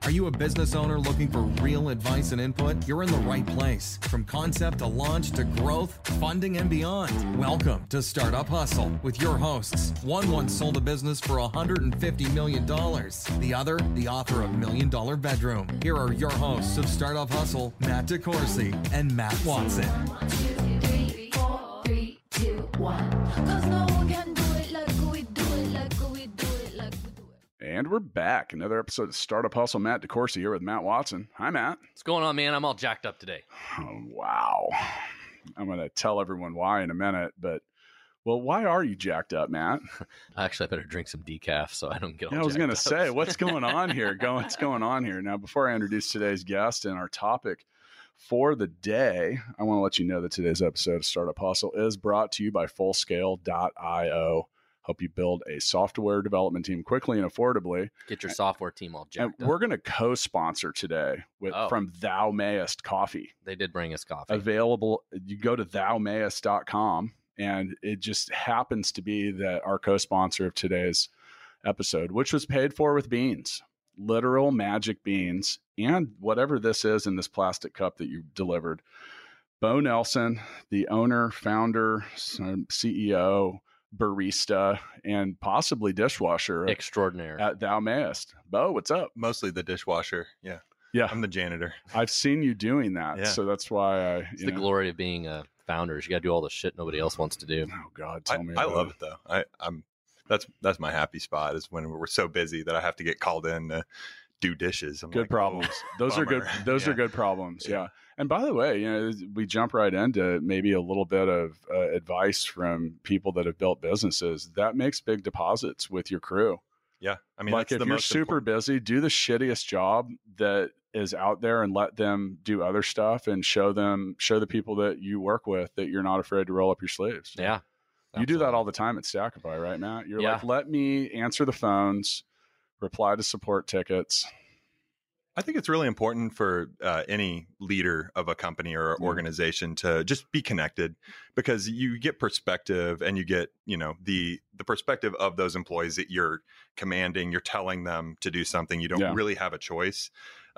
Are you a business owner looking for real advice and input? You're in the right place. From concept to launch to growth, funding, and beyond. Welcome to Startup Hustle with your hosts. One once sold a business for $150 million. The other, the author of $1 Million Bedroom. Here are your hosts of Startup Hustle, Matt DeCoursey and Matt Watson. 1, 2, 3, 4, 3, 2, 1. 'Cause no one can do it like we do it, like we do it, like we do it. And we're back. Another episode of Startup Hustle. Matt DeCoursey here with Matt Watson. Hi, Matt. What's going on, man? I'm all jacked up today. Oh, wow. I'm going to tell everyone why in a minute, but, well, why are you jacked up, Matt? Actually, I better drink some decaf so I don't get all Yeah, I was jacked going to up. say, what's going on here? What's going on here? Now, before I introduce today's guest and our topic for the day, I want to let you know that today's episode of Startup Hustle is brought to you by Fullscale.io. Help you build a software development team quickly and affordably. Get your software team all And jacked up. we're going to co-sponsor today from Thou Mayest Coffee. They did bring us coffee. Available. You go to thoumayest.com, and it just happens to be that our co-sponsor of today's episode, which was paid for with beans, literal magic beans, and whatever this is in this plastic cup that you delivered. Bo Nelson, the owner, founder, CEO, barista, and possibly dishwasher Extraordinary. at Thou Mayest. Bo, what's up? Mostly the dishwasher. Yeah. Yeah, I'm the janitor. I've seen you doing that, Yeah. so that's why It's the glory of being a founder. You got to do all the shit nobody else wants to do. Oh God, I tell me. I about love it though. That's my happy spot is when we're so busy that I have to get called in to do dishes. I'm Good like, problems. oh, Those are good. bummer. Those are Yeah. good problems. Yeah. Yeah. And by the way, we jump right into maybe a little bit of advice from people that have built businesses. That makes big deposits with your crew. Yeah. I mean, Like that's if the you're most super busy, do the shittiest job that is out there and let them do other stuff and show the people that you work with that you're not afraid to roll up your sleeves. Yeah. You do that all the time at Stackify, right, Matt? You're Yeah. like, let me answer the phones, reply to support tickets. I think it's really important for any leader of a company or organization to just be connected, because you get perspective and you get, the perspective of those employees that you're commanding. You're telling them to do something. You don't really have a choice.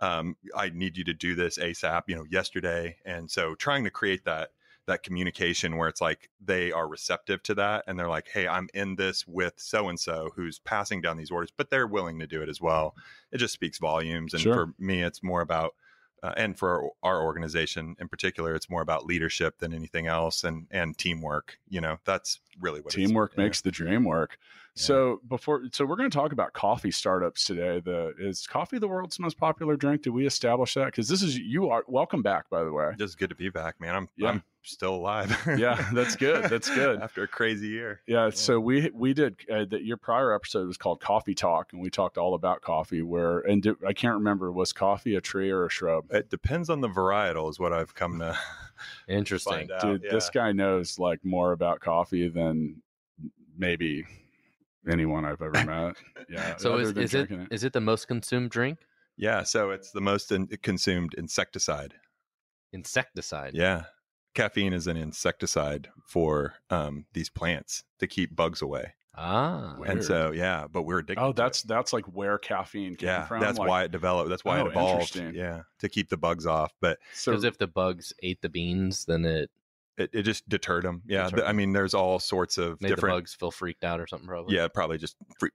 I need you to do this ASAP, yesterday. And so trying to create that communication where it's like they are receptive to that and they're like, hey, I'm in this with so-and-so who's passing down these orders, but they're willing to do it as well. It just speaks volumes. And Sure. for me, it's more about, and for our organization in particular, it's more about leadership than anything else, and teamwork. That's really what Teamwork it's, makes the dream work. Yeah. So we're going to talk about coffee startups today. Is coffee the world's most popular drink? Did we establish that? Because welcome back, by the way. Just good to be back, man. Yeah. I'm still alive. Yeah, that's good. That's good. After a crazy year. Yeah. So we did your prior episode was called Coffee Talk, and we talked all about coffee. I can't remember, was coffee a tree or a shrub? It depends on the varietal, is what I've come to Interesting. find out. Dude, Yeah. this guy knows like more about coffee than maybe anyone I've ever met. Yeah. So other than is drinking it the most consumed drink? Yeah, so it's the most consumed insecticide. Insecticide. Yeah. Caffeine is an insecticide for these plants to keep bugs away. Ah. Weird. And so, but we're addicted. Oh, to that's like where caffeine it. came from. That's like, why it developed. That's why Oh, it evolved. interesting. Yeah, to keep the bugs off. But So Because if the bugs ate the beans, then it just deterred them. Yeah, Deterred 'em. I mean, there's all sorts of made different. the bugs feel freaked out or something, probably. Yeah, probably just.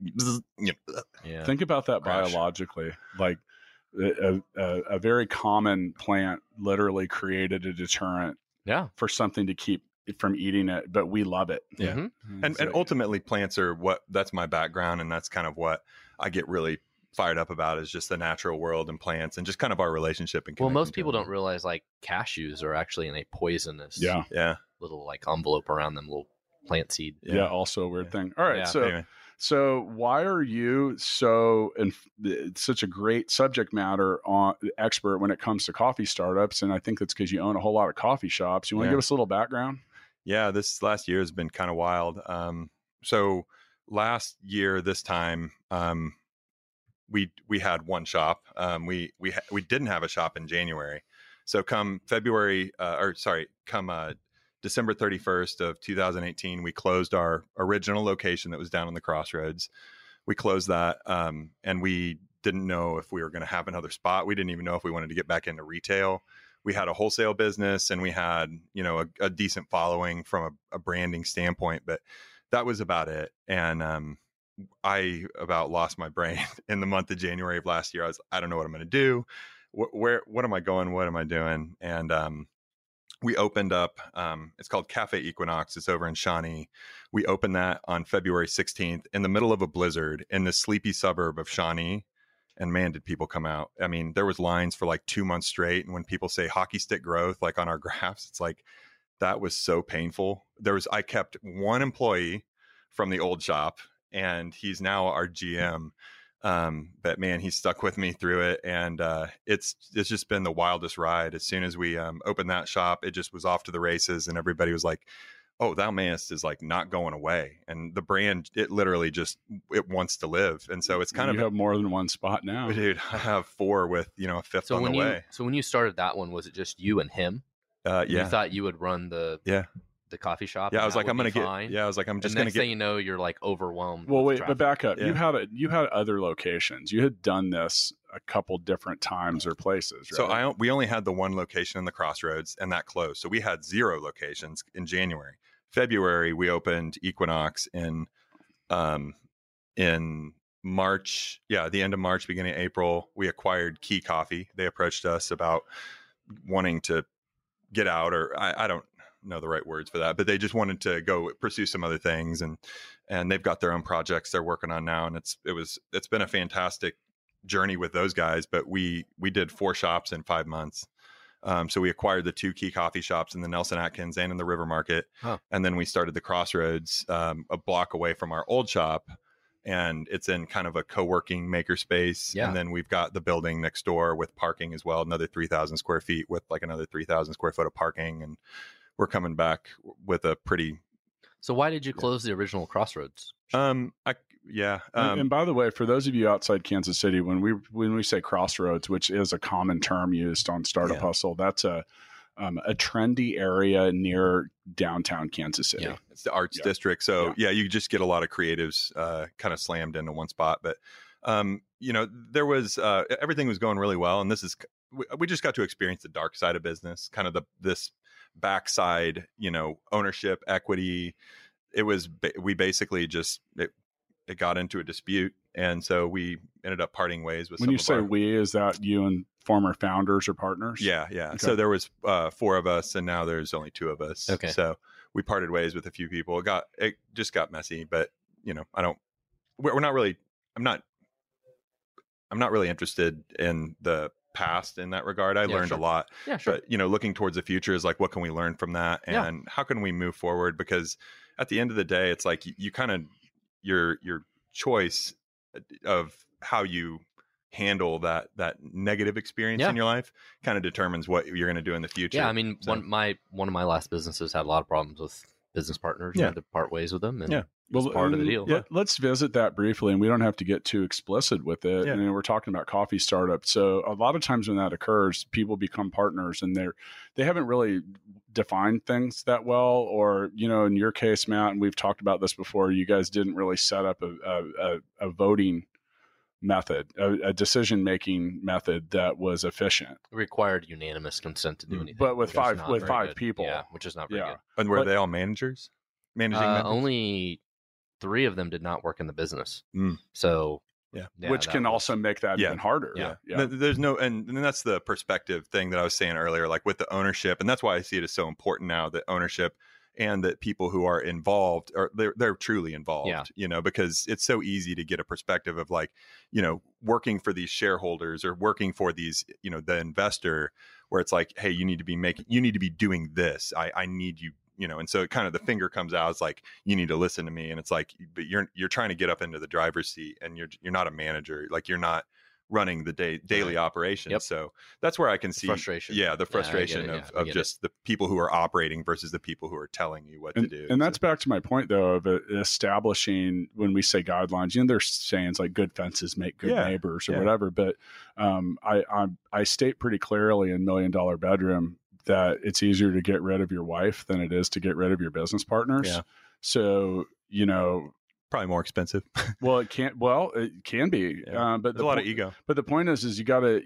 Yeah. think about that Crash. biologically. Like a very common plant literally created a deterrent Yeah. for something to keep from eating it, but we love it. Yeah. Mhm. And ultimately, plants are that's my background, and that's kind of what I get really fired up about, is just the natural world and plants and just kind of our relationship. And Well, most connecting to people them. don't realize like cashews are actually in a poisonous Yeah. Yeah. little like envelope around them, little plant seed. Yeah. Also a weird thing. All right. Yeah. So, so why are you such a great subject matter expert when it comes to coffee startups? And I think that's because you own a whole lot of coffee shops. You want to Yeah. give us a little background? Yeah, this last year has been kind of wild. So last year, this time, we had one shop. We didn't have a shop in January. So come December 31st of 2018, we closed our original location that was down on the Crossroads. We closed that, and we didn't know if we were going to have another spot. We didn't even know if we wanted to get back into retail. We had a wholesale business, and we had, you know, a decent following from a branding standpoint, but that was about it. And I about lost my brain in the month of January of last year. I don't know what I'm going to do. What am I going? What am I doing? And we opened up, it's called Cafe Equinox. It's over in Shawnee. We opened that on February 16th in the middle of a blizzard in the sleepy suburb of Shawnee. And man, did people come out. I mean, there was lines for like 2 months straight. And when people say hockey stick growth, like on our graphs, it's like, that was so painful. I kept one employee from the old shop, and he's now our GM. But man, he stuck with me through it, and it's just been the wildest ride. As soon as we opened that shop, it just was off to the races, and everybody was like, "Oh, Thou Mayest is like not going away." And the brand, it literally just it wants to live, and so it's kind of you have more than one spot now, dude. I have 4 with, you know, a 5th on the way. So when you started that one, was it just you and him? Yeah, You thought you would run the coffee shop? Yeah, I was like, I'm gonna get. fine? Yeah, I was like, I'm just And gonna next get. thing you know, you're like overwhelmed. Well, with wait, but traffic. back up. Yeah. You had other locations. You had done this a couple different times or places, right? So we only had the one location in the Crossroads, and that closed. So we had 0 locations in January. February, we opened Equinox in March. Yeah, the end of March, beginning of April, we acquired Key Coffee. They approached us about wanting to get out, or I don't know the right words for that, but they just wanted to go pursue some other things, and they've got their own projects they're working on now, and it's been a fantastic journey with those guys. But we did 4 shops in 5 months. So we acquired the 2 Key Coffee shops in the Nelson Atkins and in the River Market. Huh. And then we started the Crossroads a block away from our old shop. And it's in kind of a co-working maker space. Yeah. And then we've got the building next door with parking as well, another 3,000 square feet with like another 3,000 square foot of parking. And we're coming back with a pretty... So why did you close the original Crossroads? And by the way, for those of you outside Kansas City, when we say Crossroads, which is a common term used on Startup Hustle, that's a trendy area near downtown Kansas City. Yeah. It's the arts district. So you just get a lot of creatives kind of slammed into one spot. But, you know, there was everything was going really well. And we just got to experience the dark side of business, kind of this backside, you know, ownership, equity. We basically just, it got into a dispute. And so we ended up parting ways with When you say we, is that you and former founders or partners? Yeah. Okay. So there was 4 of us, and now there's only 2 of us. Okay. So we parted ways with a few people. It just got messy, but you know, I'm not really interested in the past in that regard. I learned a lot. Yeah, sure. But you know, looking towards the future is like, what can we learn from that, and how can we move forward? Because at the end of the day, it's like you kind of your choice of how you handle that negative experience in your life kind of determines what you're going to do in the future. Yeah, I mean, one of my last businesses had a lot of problems with business partners. You had to part ways with them, and it was part of the deal. Yeah, let's visit that briefly, and we don't have to get too explicit with it. Yeah. I mean, we're talking about coffee startups, so a lot of times when that occurs, people become partners, and they haven't really defined things that well, or you know, in your case, Matt, and we've talked about this before, you guys didn't really set up a voting method, a decision-making method that was efficient. It required unanimous consent to do anything. But with which is not very five good. people. Yeah, which is not very good. And were they all managers? Managing members? Only 3 of them did not work in the business. Mm. So, which can also make that even harder. Yeah. There's no, and that's the perspective thing that I was saying earlier, like with the ownership. And that's why I see it as so important now, that ownership and that people who are involved are they're truly involved, you know, because it's so easy to get a perspective of like, you know, working for these shareholders or working for these, you know, the investor, where it's like, hey, you need to be doing this. I need you, you know, and so it kind of the finger comes out. It's like, you need to listen to me. And it's like, but you're trying to get up into the driver's seat, and you're not a manager. Like, you're not running the daily operations. Yep. So that's where I can see frustration. Yeah, the frustration of just the people who are operating versus the people who are telling you what to do. And that's back to my point, though, of establishing, when we say guidelines, you know, there's sayings like good fences make good neighbors or whatever. But I state pretty clearly in $1 Million Bedroom that it's easier to get rid of your wife than it is to get rid of your business partners. Yeah. So, you know, probably more expensive. Well, it can be, Yeah. but There's a lot of ego. But the point is you got to,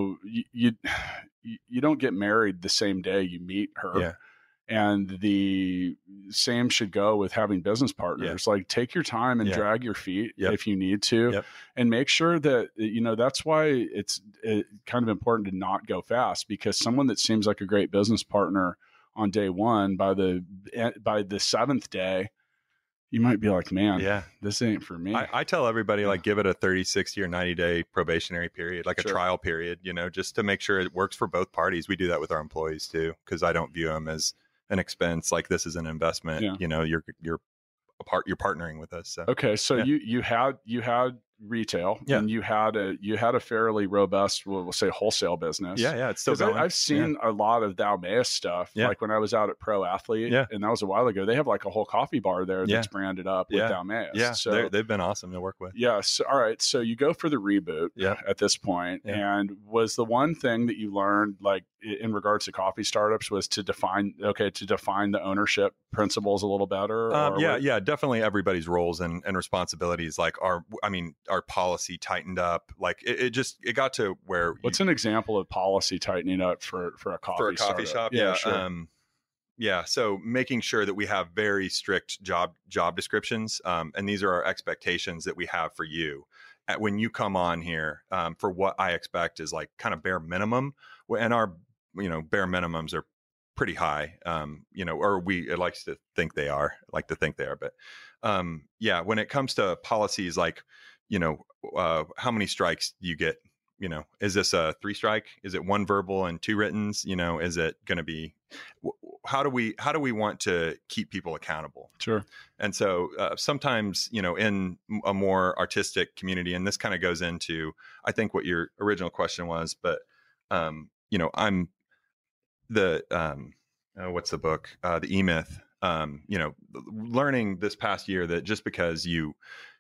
you don't get married the same day you meet her. Yeah. And the same should go with having business partners. Yeah. Like, take your time and Yeah. drag your feet Yep. if you need to, Yep. and make sure that, that's why it's kind of important to not go fast, because someone that seems like a great business partner on day one, by the seventh day, you might be like, man, Yeah. this ain't for me. I tell everybody, like, give it a 30, 60 or 90-day probationary period, like Sure. a trial period, just to make sure it works for both parties. We do that with our employees too, because I don't view them as an expense. Like, this is an investment. Yeah. You're partnering with us. So. Okay, so Yeah. you had retail, Yeah. and you had a fairly robust, we'll say, wholesale business. Yeah, it's still 'Cause going. I've seen a lot of Thaumaeus stuff. Yeah. Like when I was out at Pro Athlete, and that was a while ago. They have like a whole coffee bar there that's branded up with Thaumaeus. Yeah, so they've been awesome to work with. yeah. So, all right. So you go for the reboot at this point. Yeah. And was the one thing that you learned, like in regards to coffee startups, was to define the ownership principles a little better? Yeah, definitely everybody's roles and responsibilities. Like our policy tightened up. Like it got to where. What's an example of policy tightening up for a coffee shop? Yeah, sure. So making sure that we have very strict job descriptions, and these are our expectations that we have for you. When you come on here, for what I expect is like kind of bare minimum, and our bare minimums are pretty high, or it likes to think they are, but when it comes to policies, like how many strikes do you get? Is this a 3 strike? Is it 1 verbal and 2 writtens? Is it going to be, how do we want to keep people accountable? Sure. And so sometimes, in a more artistic community, and this kind of goes into, I think, what your original question was, but, I'm what's the book? The E-Myth, learning this past year that just because you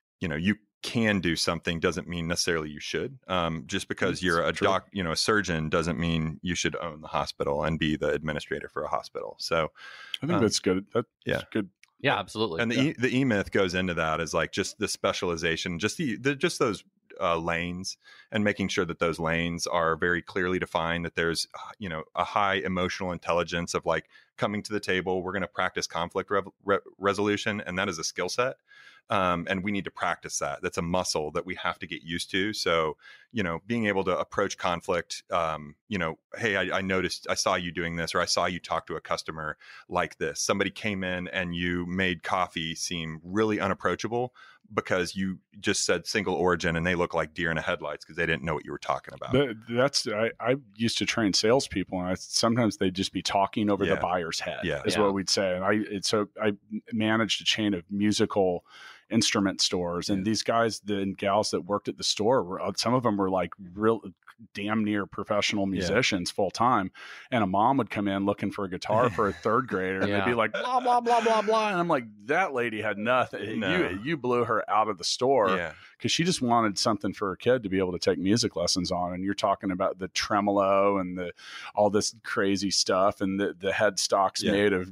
can do something doesn't mean necessarily you should. Just because you're a surgeon doesn't mean you should own the hospital and be the administrator for a hospital. So I think that's good. That's good. Yeah, absolutely. And the E-Myth goes into that as like just the specialization, just those lanes, and making sure that those lanes are very clearly defined, that there's, a high emotional intelligence of like coming to the table. We're going to practice conflict resolution, and that is a skill set. And we need to practice that. That's a muscle that we have to get used to. So, being able to approach conflict, hey, I noticed, I saw you doing this, or I saw you talk to a customer like this. Somebody came in and you made coffee seem really unapproachable because you just said single origin, and they look like deer in the headlights because they didn't know what you were talking about. I used to train salespeople, and sometimes they'd just be talking over the buyer's head, is what we'd say. And so I managed a chain of musical instrument stores, and these guys and gals that worked at the store some of them were like real damn near professional musicians full time. And a mom would come in looking for a guitar for a third grader, and they'd be like, blah, blah, blah, blah, blah. And I'm like, that lady had nothing. No. You blew her out of the store because she just wanted something for her kid to be able to take music lessons on. And you're talking about the tremolo and all this crazy stuff, and the headstocks made of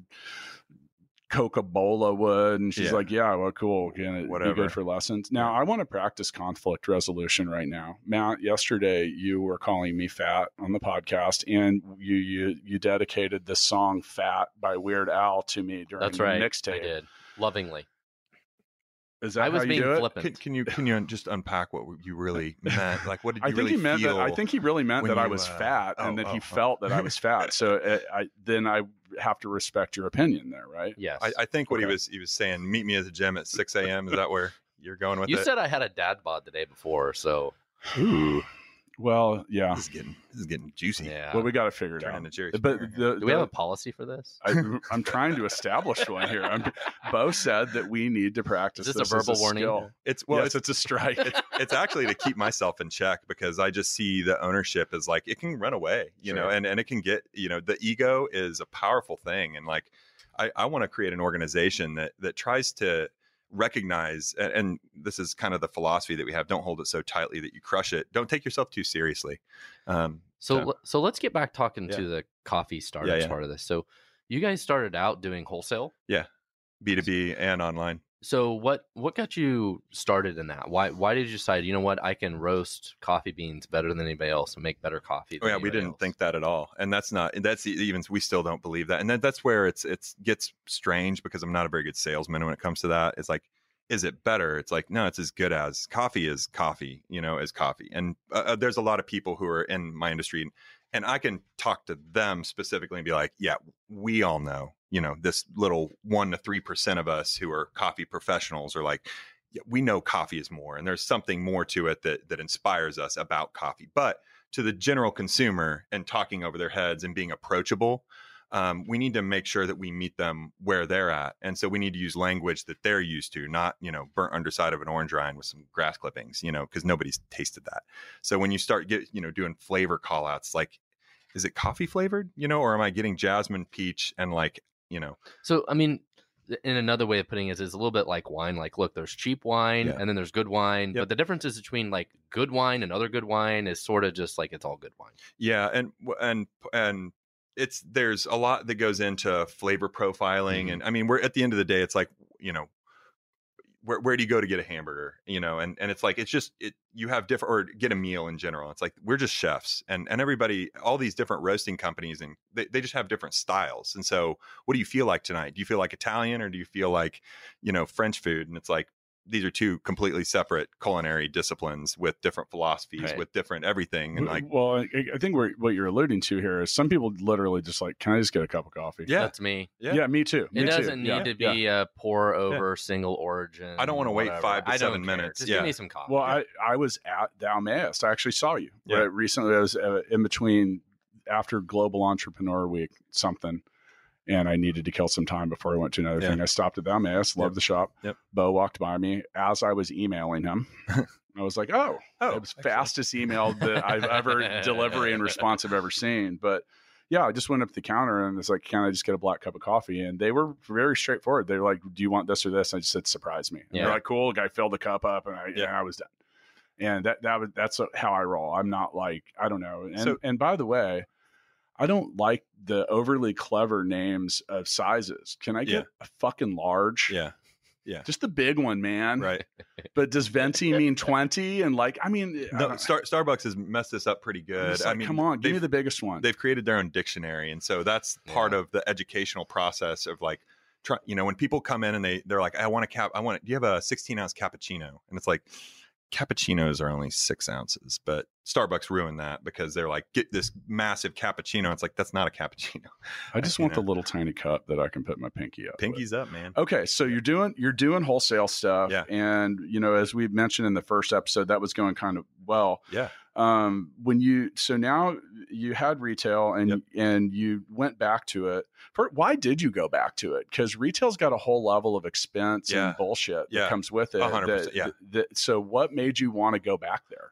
Coca-Cola wood, and she's like, yeah, well, cool, can it be good for lessons? Now I want to practice conflict resolution right now. Matt, yesterday you were calling me fat on the podcast, and you dedicated the song "Fat" by Weird Al to me during the mixtape. I did, lovingly. Is that I was how being you do it? flippant. Can you just unpack what you really meant? Like, what did you I think really he meant feel? I think he really meant that I was fat, and that he felt that I was fat. So then I have to respect your opinion there, right? Yes. I think what he was saying, meet me at the gym at 6 a.m. Is that where you're going with it? You said I had a dad bod the day before, so. Ooh. Well, yeah. This is getting juicy. Yeah. Well, we got to figure it out. But do we have a policy for this? I'm trying to establish one here. Bo said that we need to practice. Is this a verbal warning? Skill. It's a strike. It's actually to keep myself in check, because I just see the ownership as like, it can run away, know, and it can get, the ego is a powerful thing. And like, I want to create an organization that tries to recognize, and this is kind of the philosophy that we have, don't hold it so tightly that you crush it. Don't take yourself too seriously. So let's get back talking to the coffee startups part of this. So you guys started out doing wholesale? Yeah. B2B and online. So what got you started in that? Why did you decide, you know what, I can roast coffee beans better than anybody else and make better coffee than we didn't else. think that at all. And that's even, we still don't believe that. And that's where it gets strange, because I'm not a very good salesman when it comes to that. It's like, is it better? It's like, no, it's as good as coffee is coffee, as coffee. And there's a lot of people who are in my industry, and I can talk to them specifically and be like, yeah, we all know, this little 1 to 3% of us who are coffee professionals are like, yeah, we know coffee is more, and there's something more to it that inspires us about coffee. But to the general consumer, and talking over their heads and being approachable, we need to make sure that we meet them where they're at. And so we need to use language that they're used to, not, burnt underside of an orange rind with some grass clippings, because nobody's tasted that. So when you start doing flavor call outs, like, is it coffee flavored, or am I getting jasmine, peach, and So, I mean, in another way of putting it is a little bit like wine. Like, look, there's cheap wine and then there's good wine. Yep. But the difference is between like good wine and other good wine is sort of just like, it's all good wine. Yeah. And there's a lot that goes into flavor profiling. Mm-hmm. And I mean, we're at the end of the day, it's like, where do you go to get a hamburger, and it's like, you have different, or get a meal in general. It's like, we're just chefs, and everybody, all these different roasting companies, and they just have different styles. And so what do you feel like tonight? Do you feel like Italian, or do you feel like, French food? And it's like, these are two completely separate culinary disciplines with different philosophies, right, with different everything. And like, well, I think what you're alluding to here is some people literally just like, can I just get a cup of coffee? Yeah, that's me. Yeah, me too. It doesn't need to be a pour over single origin. I don't want to wait 5 to 7 minutes. Just give me some coffee. Well, I was at Dalmaeus. I actually saw you right recently. I was in between after Global Entrepreneur Week something. And I needed to kill some time before I went to another thing. I stopped at Dalmaeus, loved the shop. Yep. Bo walked by me as I was emailing him. I was like, it was fastest email that I've ever delivery and response I've ever seen. But yeah, I just went up to the counter and was like, can I just get a black cup of coffee? And they were very straightforward. They were like, do you want this or this? And I just said, surprise me. And they're like, cool. The guy filled the cup up and I was done. And that's how I roll. I'm not like, I don't know. And by the way, I don't like the overly clever names of sizes. Can I get a fucking large? Yeah. Just the big one, man. Right. But does venti mean 20? And like, I mean, no, Starbucks has messed this up pretty good. Like, I mean, come on, give me the biggest one. They've created their own dictionary. And so that's part of the educational process of like, when people come in and they're like, do you have a 16-ounce cappuccino? And it's like, cappuccinos are only 6 ounces, but Starbucks ruined that because they're like, get this massive cappuccino. It's like, that's not a cappuccino. I just want the little tiny cup that I can put my pinky up. Pinky's up, man. Okay. So you're doing wholesale stuff. Yeah. And as we mentioned in the first episode, that was going kind of well. Yeah. So now you had retail and you went back to it. Why did you go back to it? Because retail's got a whole level of expense and bullshit that comes with it. 100%. So what made you want to go back there?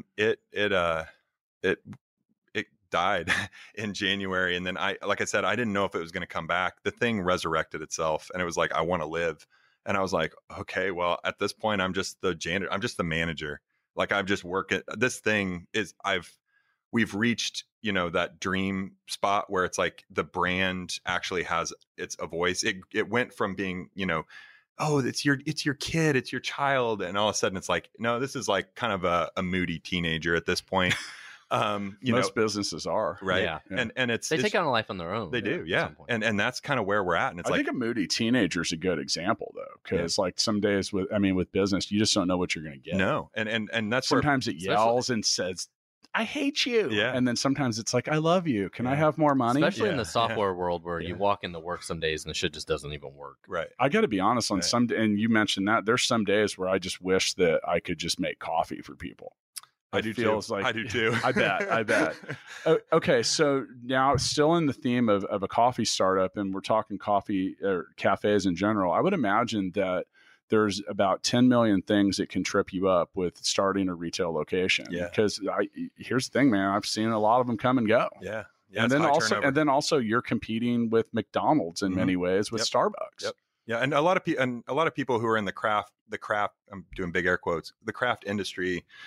It died in January. And then like I said, I didn't know if it was going to come back. The thing resurrected itself and it was like, I want to live. And I was like, okay, well, at this point, I'm just the janitor. I'm just the manager. Like I've just worked it. This thing is we've reached, that dream spot where it's like the brand actually has a voice. It went from being, it's your kid, it's your child. And all of a sudden it's like, no, this is like kind of a moody teenager at this point. Most businesses are. Right. Yeah. And they take on a life on their own. They do. Yeah. And that's kind of where we're at. And it's I think a moody teenager is a good example though. Cause like some days with business, you just don't know what you're going to get. No. And that's sometimes it yells and says, I hate you. Yeah. And then sometimes it's like, I love you. Can I have more money? Especially in the software world where you walk into work some days and the shit just doesn't even work. Right. I got to be honest on and you mentioned that there's some days where I just wish that I could just make coffee for people. I do too. I bet. Okay. So now still in the theme of a coffee startup and we're talking coffee or cafes in general, I would imagine that there's about 10 million things that can trip you up with starting a retail location. Yeah. Because here's the thing, man, I've seen a lot of them come and go. Yeah. And then also you're competing with McDonald's in many ways with Starbucks. Yep. Yeah. And a lot of people who are in the craft, I'm doing big air quotes, the craft industry,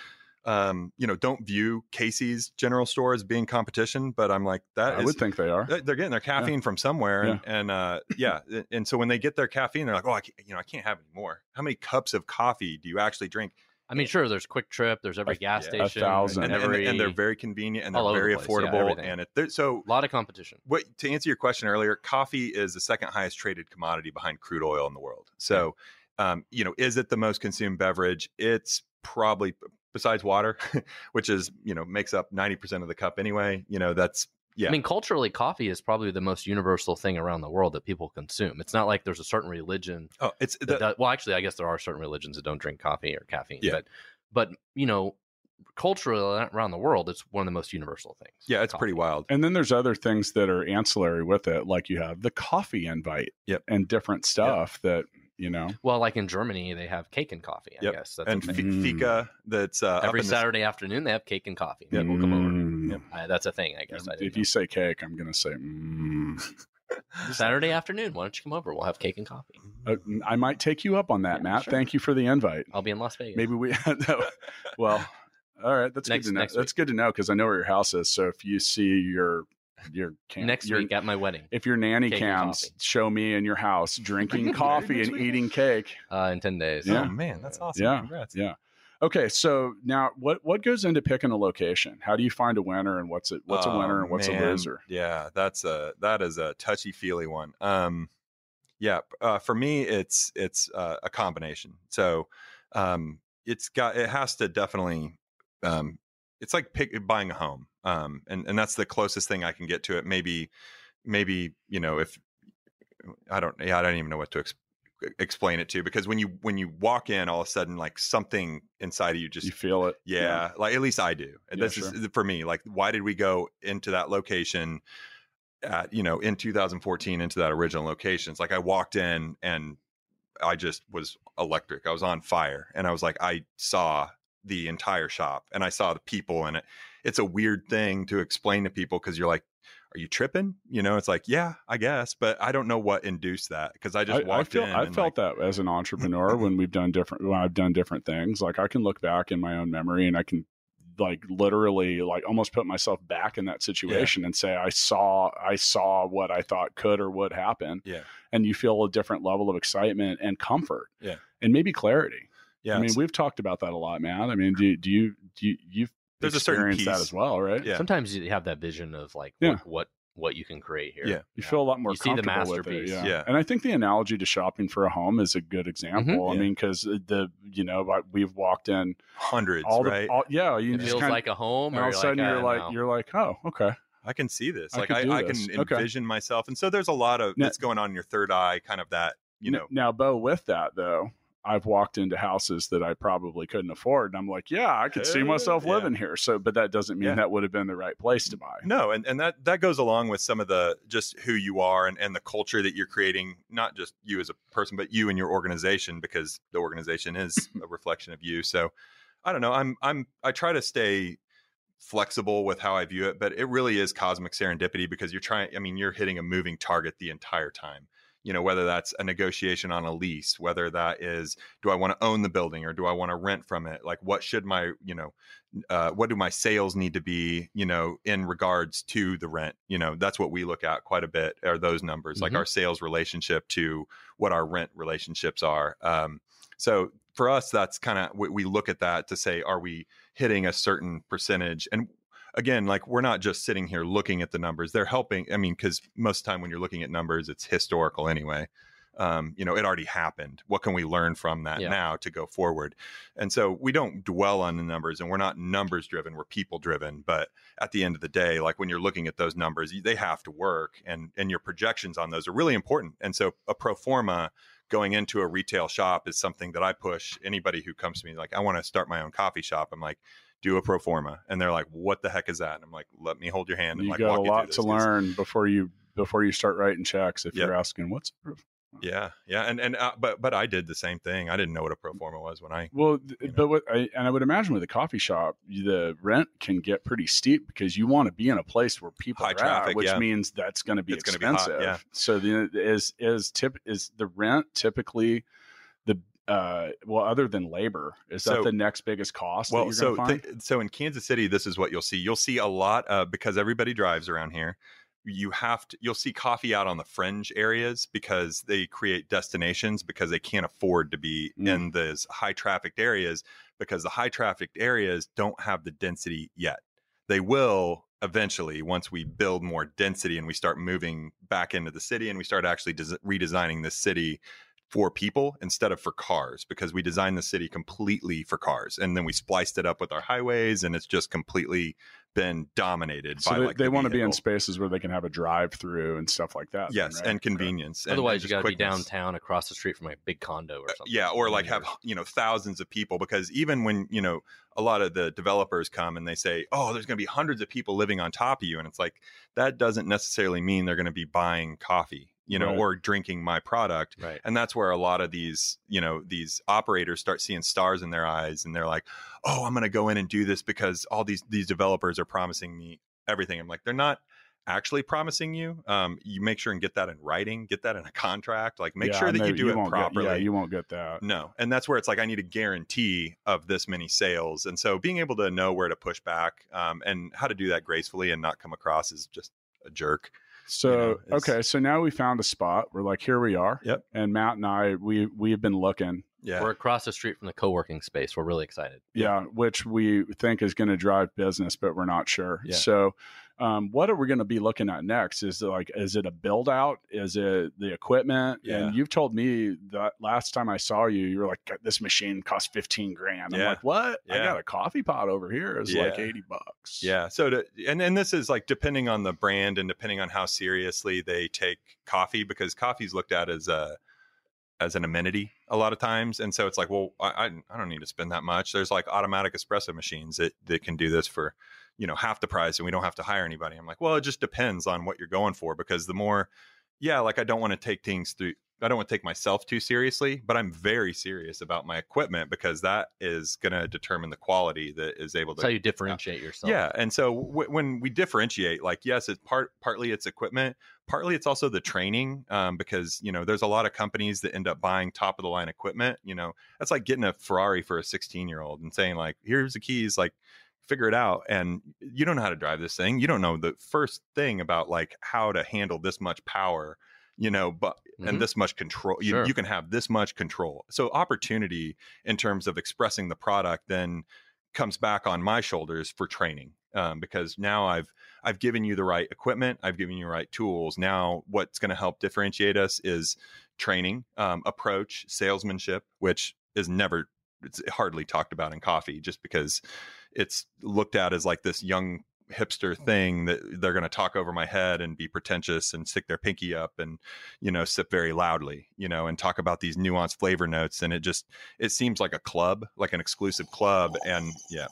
don't view Casey's General Store as being competition, but I'm like, I would think they are. They're getting their caffeine from somewhere. Yeah. And so when they get their caffeine, they're like, I can't have any more. How many cups of coffee do you actually drink? I mean, sure, there's Quick Trip, there's every gas station, 1,000. And they're very convenient and they're very affordable. So a lot of competition. To answer your question earlier, coffee is the second highest traded commodity behind crude oil in the world. So, is it the most consumed beverage? It's probably, besides water, which is, makes up 90% of the cup anyway, that's, yeah. I mean, culturally, coffee is probably the most universal thing around the world that people consume. It's not like there's a certain religion. Oh, well, actually, I guess there are certain religions that don't drink coffee or caffeine. Yeah. But culturally around the world, it's one of the most universal things. Yeah, it's pretty wild. And then there's other things that are ancillary with it, like you have the coffee invite and different stuff that, Well, like in Germany, they have cake and coffee, I guess. That's and fika, that's every Saturday afternoon, they have cake and coffee. We'll come over. That's a thing, I guess. If you say cake, I'm going to say Saturday afternoon, why don't you come over? We'll have cake and coffee. I might take you up on that, Matt. Sure. Thank you for the invite. I'll be in Las Vegas. Maybe we. Well, all right. That's good to know. That's good to know because I know where your house is. So if you see your next week at my wedding, if your nanny cams show me in your house drinking coffee and eating cake in 10 days. Yeah. Oh man, that's awesome. Yeah. Congrats. Yeah. Okay, so now what goes into picking a location? How do you find a winner, and what's a winner and what's a loser? Yeah, that is a touchy-feely one. For me, it's a combination. So it has to definitely it's like buying a home, and that's the closest thing I can get to it. Maybe if I don't even know what to explain it to, because when you walk in, all of a sudden, like something inside of you you feel it. Yeah. Like at least I do. And this is for me, like, why did we go into that location at, in 2014 into that original location? It's like I walked in and I just was electric. I was on fire, and I was like, I saw the entire shop and I saw the people in it. It's a weird thing to explain to people because you're like, are you tripping? It's like, yeah, I guess, but I don't know what induced that, because I just walked in. I felt that as an entrepreneur when I've done different things. Like I can look back in my own memory and I can like literally like almost put myself back in that situation and say, I saw what I thought could or would happen. Yeah. And you feel a different level of excitement and comfort. Yeah. And maybe clarity. Yeah. I mean, we've talked about that a lot, man. I mean, you've there's a certain piece that as well, right? Yeah. Sometimes you have that vision of like what you can create here. Yeah. You feel a lot more you see the comfortable masterpiece. with it. Yeah. And I think the analogy to shopping for a home is a good example. Mm-hmm. I mean, because we've walked in hundreds, right? It feels like a home, and all of a sudden you're like, oh, okay. I can see this. I can envision myself. And so there's a lot of that's going on in your third eye, kind of that, Now, Bo, with that though, I've walked into houses that I probably couldn't afford, and I'm like, yeah, I could see myself living here. So, but that doesn't mean that would have been the right place to buy. No, and that goes along with some of the just who you are and the culture that you're creating, not just you as a person, but you and your organization, because the organization is a reflection of you. So, I don't know. I try to stay flexible with how I view it, but it really is cosmic serendipity, because you're hitting a moving target the entire time. Whether that's a negotiation on a lease, whether that is, do I want to own the building or do I want to rent from it? Like, what should my, what do my sales need to be, in regards to the rent? That's what we look at quite a bit, are those numbers, like our sales relationship to what our rent relationships are. So for us, that's kind of what we look at that to say, are we hitting a certain percentage? And again, like, we're not just sitting here looking at the numbers. They're helping. I mean, because most of the time when you're looking at numbers, it's historical anyway. It already happened. What can we learn from that now to go forward? And so we don't dwell on the numbers, and we're not numbers driven. We're people driven. But at the end of the day, like, when you're looking at those numbers, they have to work, and your projections on those are really important. And so a pro forma going into a retail shop is something that I push anybody who comes to me like, I want to start my own coffee shop. I'm like, do a pro forma. And they're like, what the heck is that? And I'm like, let me hold your hand. And you like, got walk a lot you to learn before you start writing checks. If you're asking, what's a pro forma? Yeah. And but I did the same thing. I didn't know what a pro forma was when I. Well, but I would imagine with a coffee shop, the rent can get pretty steep, because you want to be in a place where people high traffic, which means that's going to be expensive. Gonna be hot, So is the rent typically well, other than labor, is that the next biggest cost? Well, that you're gonna find? So in Kansas City, this is what you'll see. You'll see a lot because everybody drives around here. You'll see coffee out on the fringe areas because they create destinations because they can't afford to be in those high trafficked areas because the high trafficked areas don't have the density yet. They will eventually once we build more density and we start moving back into the city and we start actually redesigning the city for people instead of for cars, because we designed the city completely for cars and then we spliced it up with our highways and it's just completely been dominated by they want to be in spaces where they can have a drive through and stuff like that. Yes, right? And convenience. Otherwise, and you got to be downtown across the street from a big condo or something. Yeah, or like have thousands of people, because even when a lot of the developers come and they say, oh, there's going to be hundreds of people living on top of you, and it's like that doesn't necessarily mean they're going to be buying coffee. Right. Or drinking my product. Right. And that's where a lot of these operators start seeing stars in their eyes and they're like, oh, I'm going to go in and do this because all these developers are promising me everything. I'm like, they're not actually promising you. You make sure and get that in writing, get that in a contract, like make sure that you do it properly. You won't get that. No. And that's where it's like, I need a guarantee of this many sales. And so being able to know where to push back and how to do that gracefully and not come across as just a jerk. So, okay. So now we found a spot. We're like, here we are. Yep. And Matt and I, we've been looking. Yeah. We're across the street from the co-working space. We're really excited. Yeah. Which we think is going to drive business, but we're not sure. Yeah. So, what are we going to be looking at next? Is it a build out? Is it the equipment? Yeah. And you've told me that last time I saw you, you were like, this machine costs $15,000. I'm Yeah. like, what? Yeah. I got a coffee pot over here. It's like $80. Yeah. So and this is like depending on the brand and depending on how seriously they take coffee, because coffee is looked at as an amenity a lot of times. And so it's like, well, I don't need to spend that much. There's like automatic espresso machines that can do this for, half the price and we don't have to hire anybody. I'm like, well, it just depends on what you're going for, because the more, like I don't want to take myself too seriously, but I'm very serious about my equipment because that is going to determine the quality that is able to. That's how you differentiate yourself. Yeah. And so when we differentiate, like, yes, it's partly it's equipment, partly it's also the training, because, there's a lot of companies that end up buying top of the line equipment. That's like getting a Ferrari for a 16-year-old and saying like, here's the keys, like figure it out. And you don't know how to drive this thing. You don't know the first thing about like how to handle this much power, and this much control. Sure. You can have this much control. So opportunity in terms of expressing the product then comes back on my shoulders for training, because now I've given you the right equipment, I've given you the right tools. Now what's going to help differentiate us is training, approach, salesmanship, which is it's hardly talked about in coffee just because it's looked at as like this young hipster thing that they're going to talk over my head and be pretentious and stick their pinky up and, sip very loudly, and talk about these nuanced flavor notes. And it seems like a club, like an exclusive club. And yeah.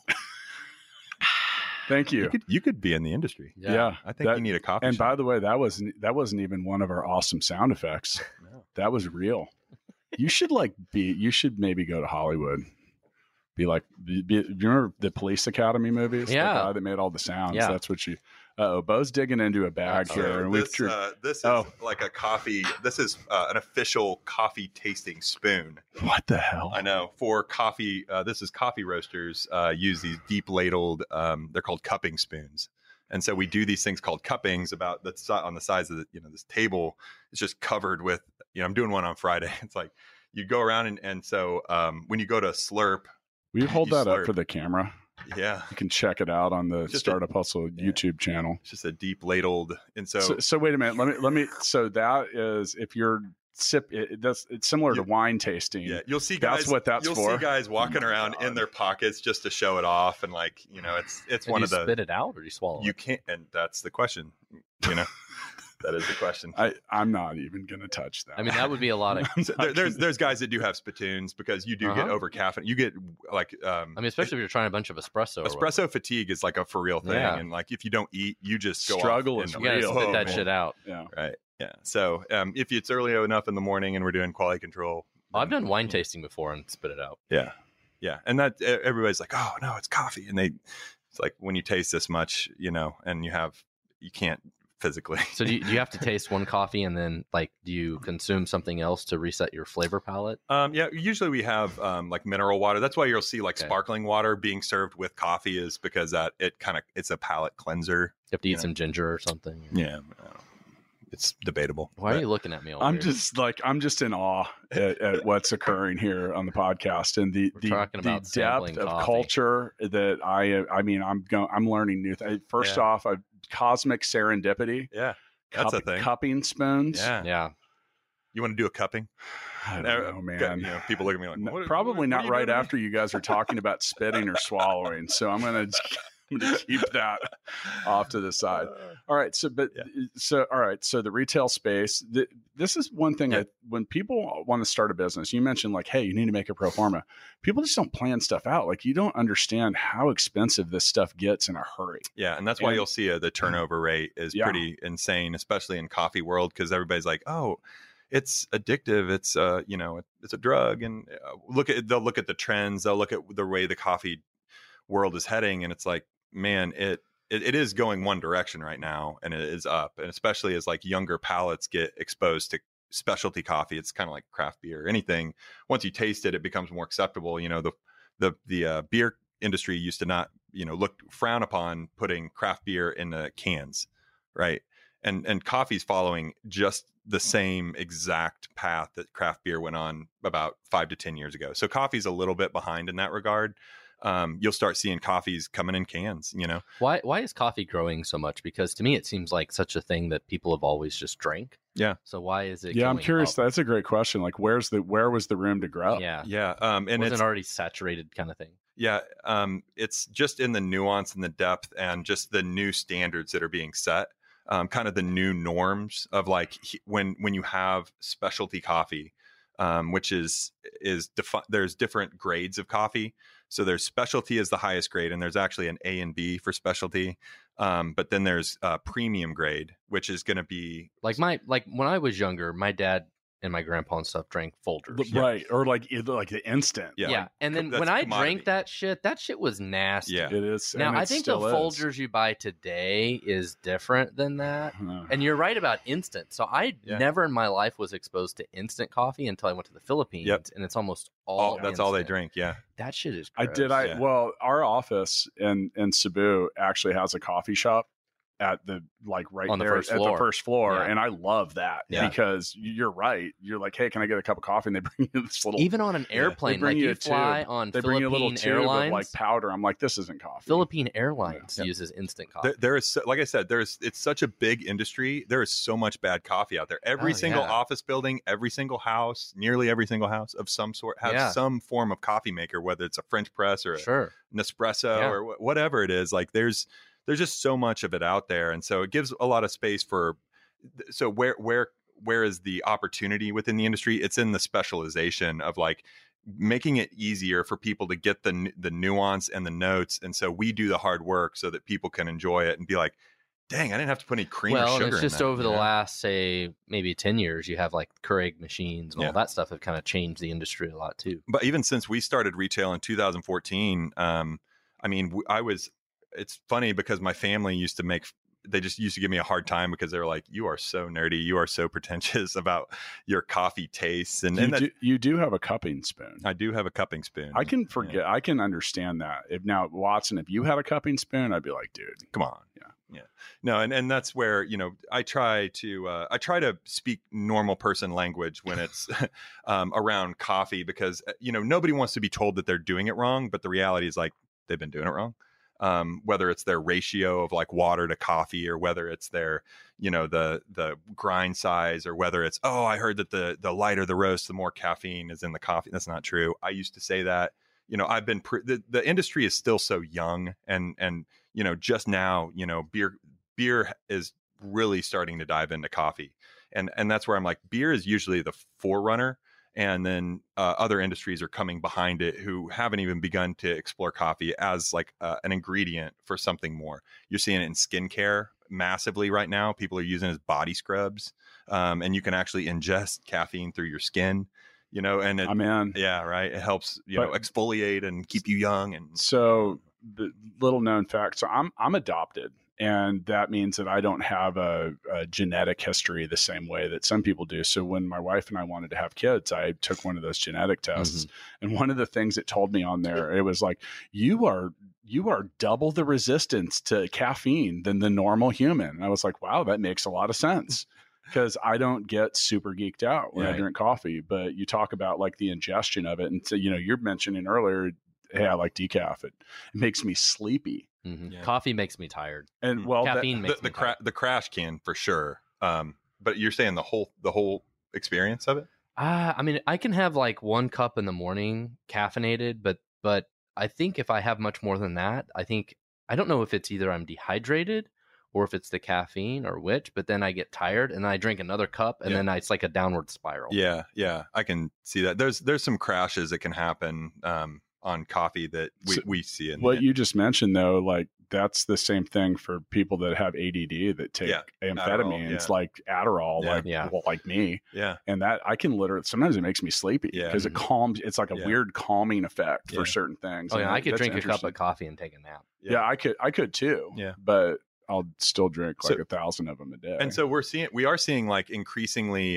Thank you. You could be in the industry. Yeah. I think you need a coffee And shop. by the way, that wasn't even one of our awesome sound effects. No. That was real. You should maybe go to Hollywood. Be like, do you remember the Police Academy movies? Yeah. The guy that made all the sounds. Yeah. That's what you. Bo's digging into a bag here, and this is like a coffee. This is an official coffee tasting spoon. What the hell? I know, for coffee. This is coffee roasters use these deep ladled. They're called cupping spoons, and so we do these things called cuppings about on the size of this table. It's just covered with. I'm doing one on Friday. It's like you go around and so when you go to slurp. Will you hold that slurp. up for the camera? Yeah. You can check it out on the Startup Hustle YouTube channel. It's just a deep ladled. And so wait a minute. Let me, so that is, if you're it's similar to wine tasting. Yeah. You'll see guys. That's what that's you'll for. See guys walking around in their pockets just to show it off. And like, it's one of the. Spit it out or do you swallow it? You can't. And that's the question, That is the question. I'm not even going to touch that. I mean, that would be a lot of. So there's guys that do have spittoons because you do get over caffeine. You get like. Especially if you're trying a bunch of espresso. Espresso fatigue is like a for real thing, and like if you don't eat, you just go struggle off is you gotta spit that shit out. Yeah. Right. Yeah. So if it's early enough in the morning and we're doing quality control, I've done wine tasting before and spit it out. Yeah. Yeah. And that everybody's like, oh no, it's coffee, and it's like when you taste this much, and you can't physically. So do you have to taste one coffee and then like do you consume something else to reset your flavor palette? Yeah, usually we have like mineral water. That's why you'll see like Okay. sparkling water being served with coffee, is because that it's a palate cleanser. You have to eat Yeah. some ginger or something? Yeah, it's debatable. Why are but- you looking at me all I'm weird? just in awe at what's occurring here on the podcast and the We're talking about depth sampling of coffee. culture culture that I'm learning new things. First Yeah. off, cosmic serendipity, Yeah, that's a thing. cupping spoons. Yeah. Yeah. You want to do a cupping? I don't know, man. You know, people look at me like, what, Probably what not are you right doing? after you guys are talking about spitting or swallowing. So I'm gonna keep that off to the side. All right. So the retail space, this is one thing Yeah. when people want to start a business, you mentioned like, hey, you need to make a pro forma. People just don't plan stuff out. Like you don't understand how expensive this stuff gets in a hurry. Yeah, and that's why And- you'll see the turnover rate is Yeah. pretty insane, especially in coffee world, because everybody's like, oh, it's addictive. It's it's a drug, and they'll look at the trends. They'll look at the way the coffee world is heading, and it's like, man, it is going one direction right now, and it is up, and especially as like younger palates get exposed to specialty coffee. It's kind of like craft beer. Anything, once you taste it, it becomes more acceptable. You know, the beer industry used to not, frown upon putting craft beer in the cans, right? And coffee's following just the same exact path that craft beer went on about 5 to 10 years ago. So coffee's a little bit behind in that regard. You'll start seeing coffees coming in cans, Why is coffee growing so much? Because to me, it seems like such a thing that people have always just drank. Yeah. So why is it? Yeah, I'm going curious. up? That's a great question. Like, where was the room to grow? Yeah. Yeah. And Wasn't it's already saturated kind of thing. Yeah, it's just in the nuance and the depth and just the new standards that are being set, kind of the new norms of like when you have specialty coffee, which is there's different grades of coffee. So there's specialty is the highest grade, and there's actually an A and B for specialty. But then there's premium grade, which is going to be Like when I was younger, my dad and my grandpa and stuff drank Folgers. Right. Or like the instant. Yeah. Yeah. And then that's when I commodity. drank that shit was nasty. Yeah. It is. Now and I it think the still is. Folgers you buy today is different than that. Uh, And you're right about instant. So I Yeah. never in my life was exposed to instant coffee until I went to the Philippines, Yep. and it's almost all that's all they instant. drink. Yeah. That shit is. I Gross. did. Yeah. Well, our office in Cebu actually has a coffee shop at the right On the there first at floor. the first floor, Yeah. and I love that Yeah. because you're right. You're like, hey, can I get a cup of coffee? And they bring you this little. Even on an airplane, bring like you you a fly tube. on they bring you a little Philippine tube Airlines. of like powder. I'm like, this isn't coffee. Philippine Airlines Yeah. uses instant coffee. There is, like I said, it's such a big industry. There is so much bad coffee out there. Every Oh, single yeah. office building, every single house, nearly every single house of some sort has Yeah. some form of coffee maker, whether it's a French press or a Sure. Nespresso Yeah. or whatever it is. Like there's just so much of it out there, and so it gives a lot of space for. So where is the opportunity within the industry? It's in the specialization of like making it easier for people to get the nuance and the notes, and so we do the hard work so that people can enjoy it and be like, dang, I didn't have to put any cream or Well, sugar and it's in just that, over the you know? last, say, maybe 10 years, you have like Keurig machines and Yeah. all that stuff have kind of changed the industry a lot too. But even since we started retail in 2014, it's funny because my family they just used to give me a hard time because they were like, you are so nerdy. You are so pretentious about your coffee tastes. And You do have a cupping spoon. I do have a cupping spoon. I can forget. Yeah. I can understand that. If now Watson, if you had a cupping spoon, I'd be like, dude, Come on. Yeah. No. And that's where, I try to speak normal person language when it's around coffee because, nobody wants to be told that they're doing it wrong. But the reality is like, they've been doing it wrong. Whether it's their ratio of like water to coffee or whether it's their, the grind size or whether it's, oh, I heard that the lighter the roast, the more caffeine is in the coffee. That's not true. I used to say that, I've been, the industry is still so young and, just now, beer is really starting to dive into coffee. And that's where I'm like, beer is usually the forerunner. And then other industries are coming behind it who haven't even begun to explore coffee as like an ingredient for something more. You're seeing it in skincare massively right now. People are using it as body scrubs, and you can actually ingest caffeine through your skin. And it, I'm in. yeah, right. It helps But- exfoliate and keep you young. And So the little known fact. So I'm adopted, And that means that I don't have a genetic history the same way that some people do. So when my wife and I wanted to have kids, I took one of those genetic tests. And one of the things it told me on there, it was like, you are double the resistance to caffeine than the normal human. And I was like, wow, that makes a lot of sense. Because I don't get super geeked out when I drink coffee, but you talk about like the ingestion of it. And so, you're mentioning earlier, hey, I like decaf. It makes me sleepy. Coffee makes me tired. And well, caffeine makes me tired. The crash can for sure. But you're saying the whole experience of it? I mean, I can have like 1 cup in the morning caffeinated, but I think if I have much more than that, I don't know if it's either I'm dehydrated or if it's the caffeine or which, but then I get tired and then I drink another cup and then it's like a downward spiral. Yeah. I can see that. There's some crashes that can happen on coffee that we see in what you just mentioned, though. Like that's the same thing for people that have ADD that take amphetamines, like Adderall, like me. Yeah. And that I can literally, sometimes it makes me sleepy because it calms. It's like a weird calming effect for certain things. Oh yeah. I could drink a cup of coffee and take a nap. Yeah, I could too. Yeah. But I'll still drink like 1,000 of them a day. And so we are seeing like increasingly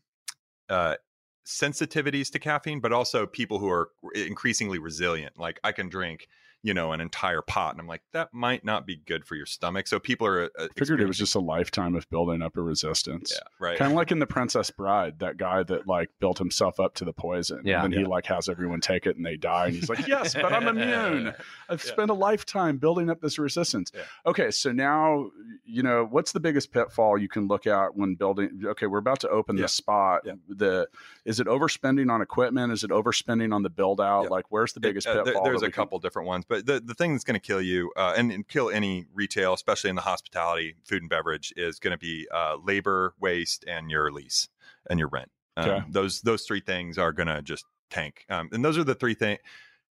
sensitivities to caffeine, but also people who are increasingly resilient. Like I can drink, an entire pot, and I'm like, that might not be good for your stomach. So people are figured it was just a lifetime of building up a resistance. Yeah, right. Kind of like in The Princess Bride, that guy that like built himself up to the poison. Yeah. And then he like has everyone take it and they die. And he's like, yes, but I'm immune. I've spent a lifetime building up this resistance. Yeah. Okay. So now, what's the biggest pitfall you can look at when building? Okay. We're about to open this spot. Yeah. Is it overspending on equipment? Is it overspending on the build out? Yeah. Like where's the biggest pitfall? There's a couple different ones. But the thing that's going to kill you and kill any retail, especially in the hospitality, food and beverage, is going to be labor, waste, and your lease and your rent. Okay. Those 3 things are going to just tank. And those are the 3 things.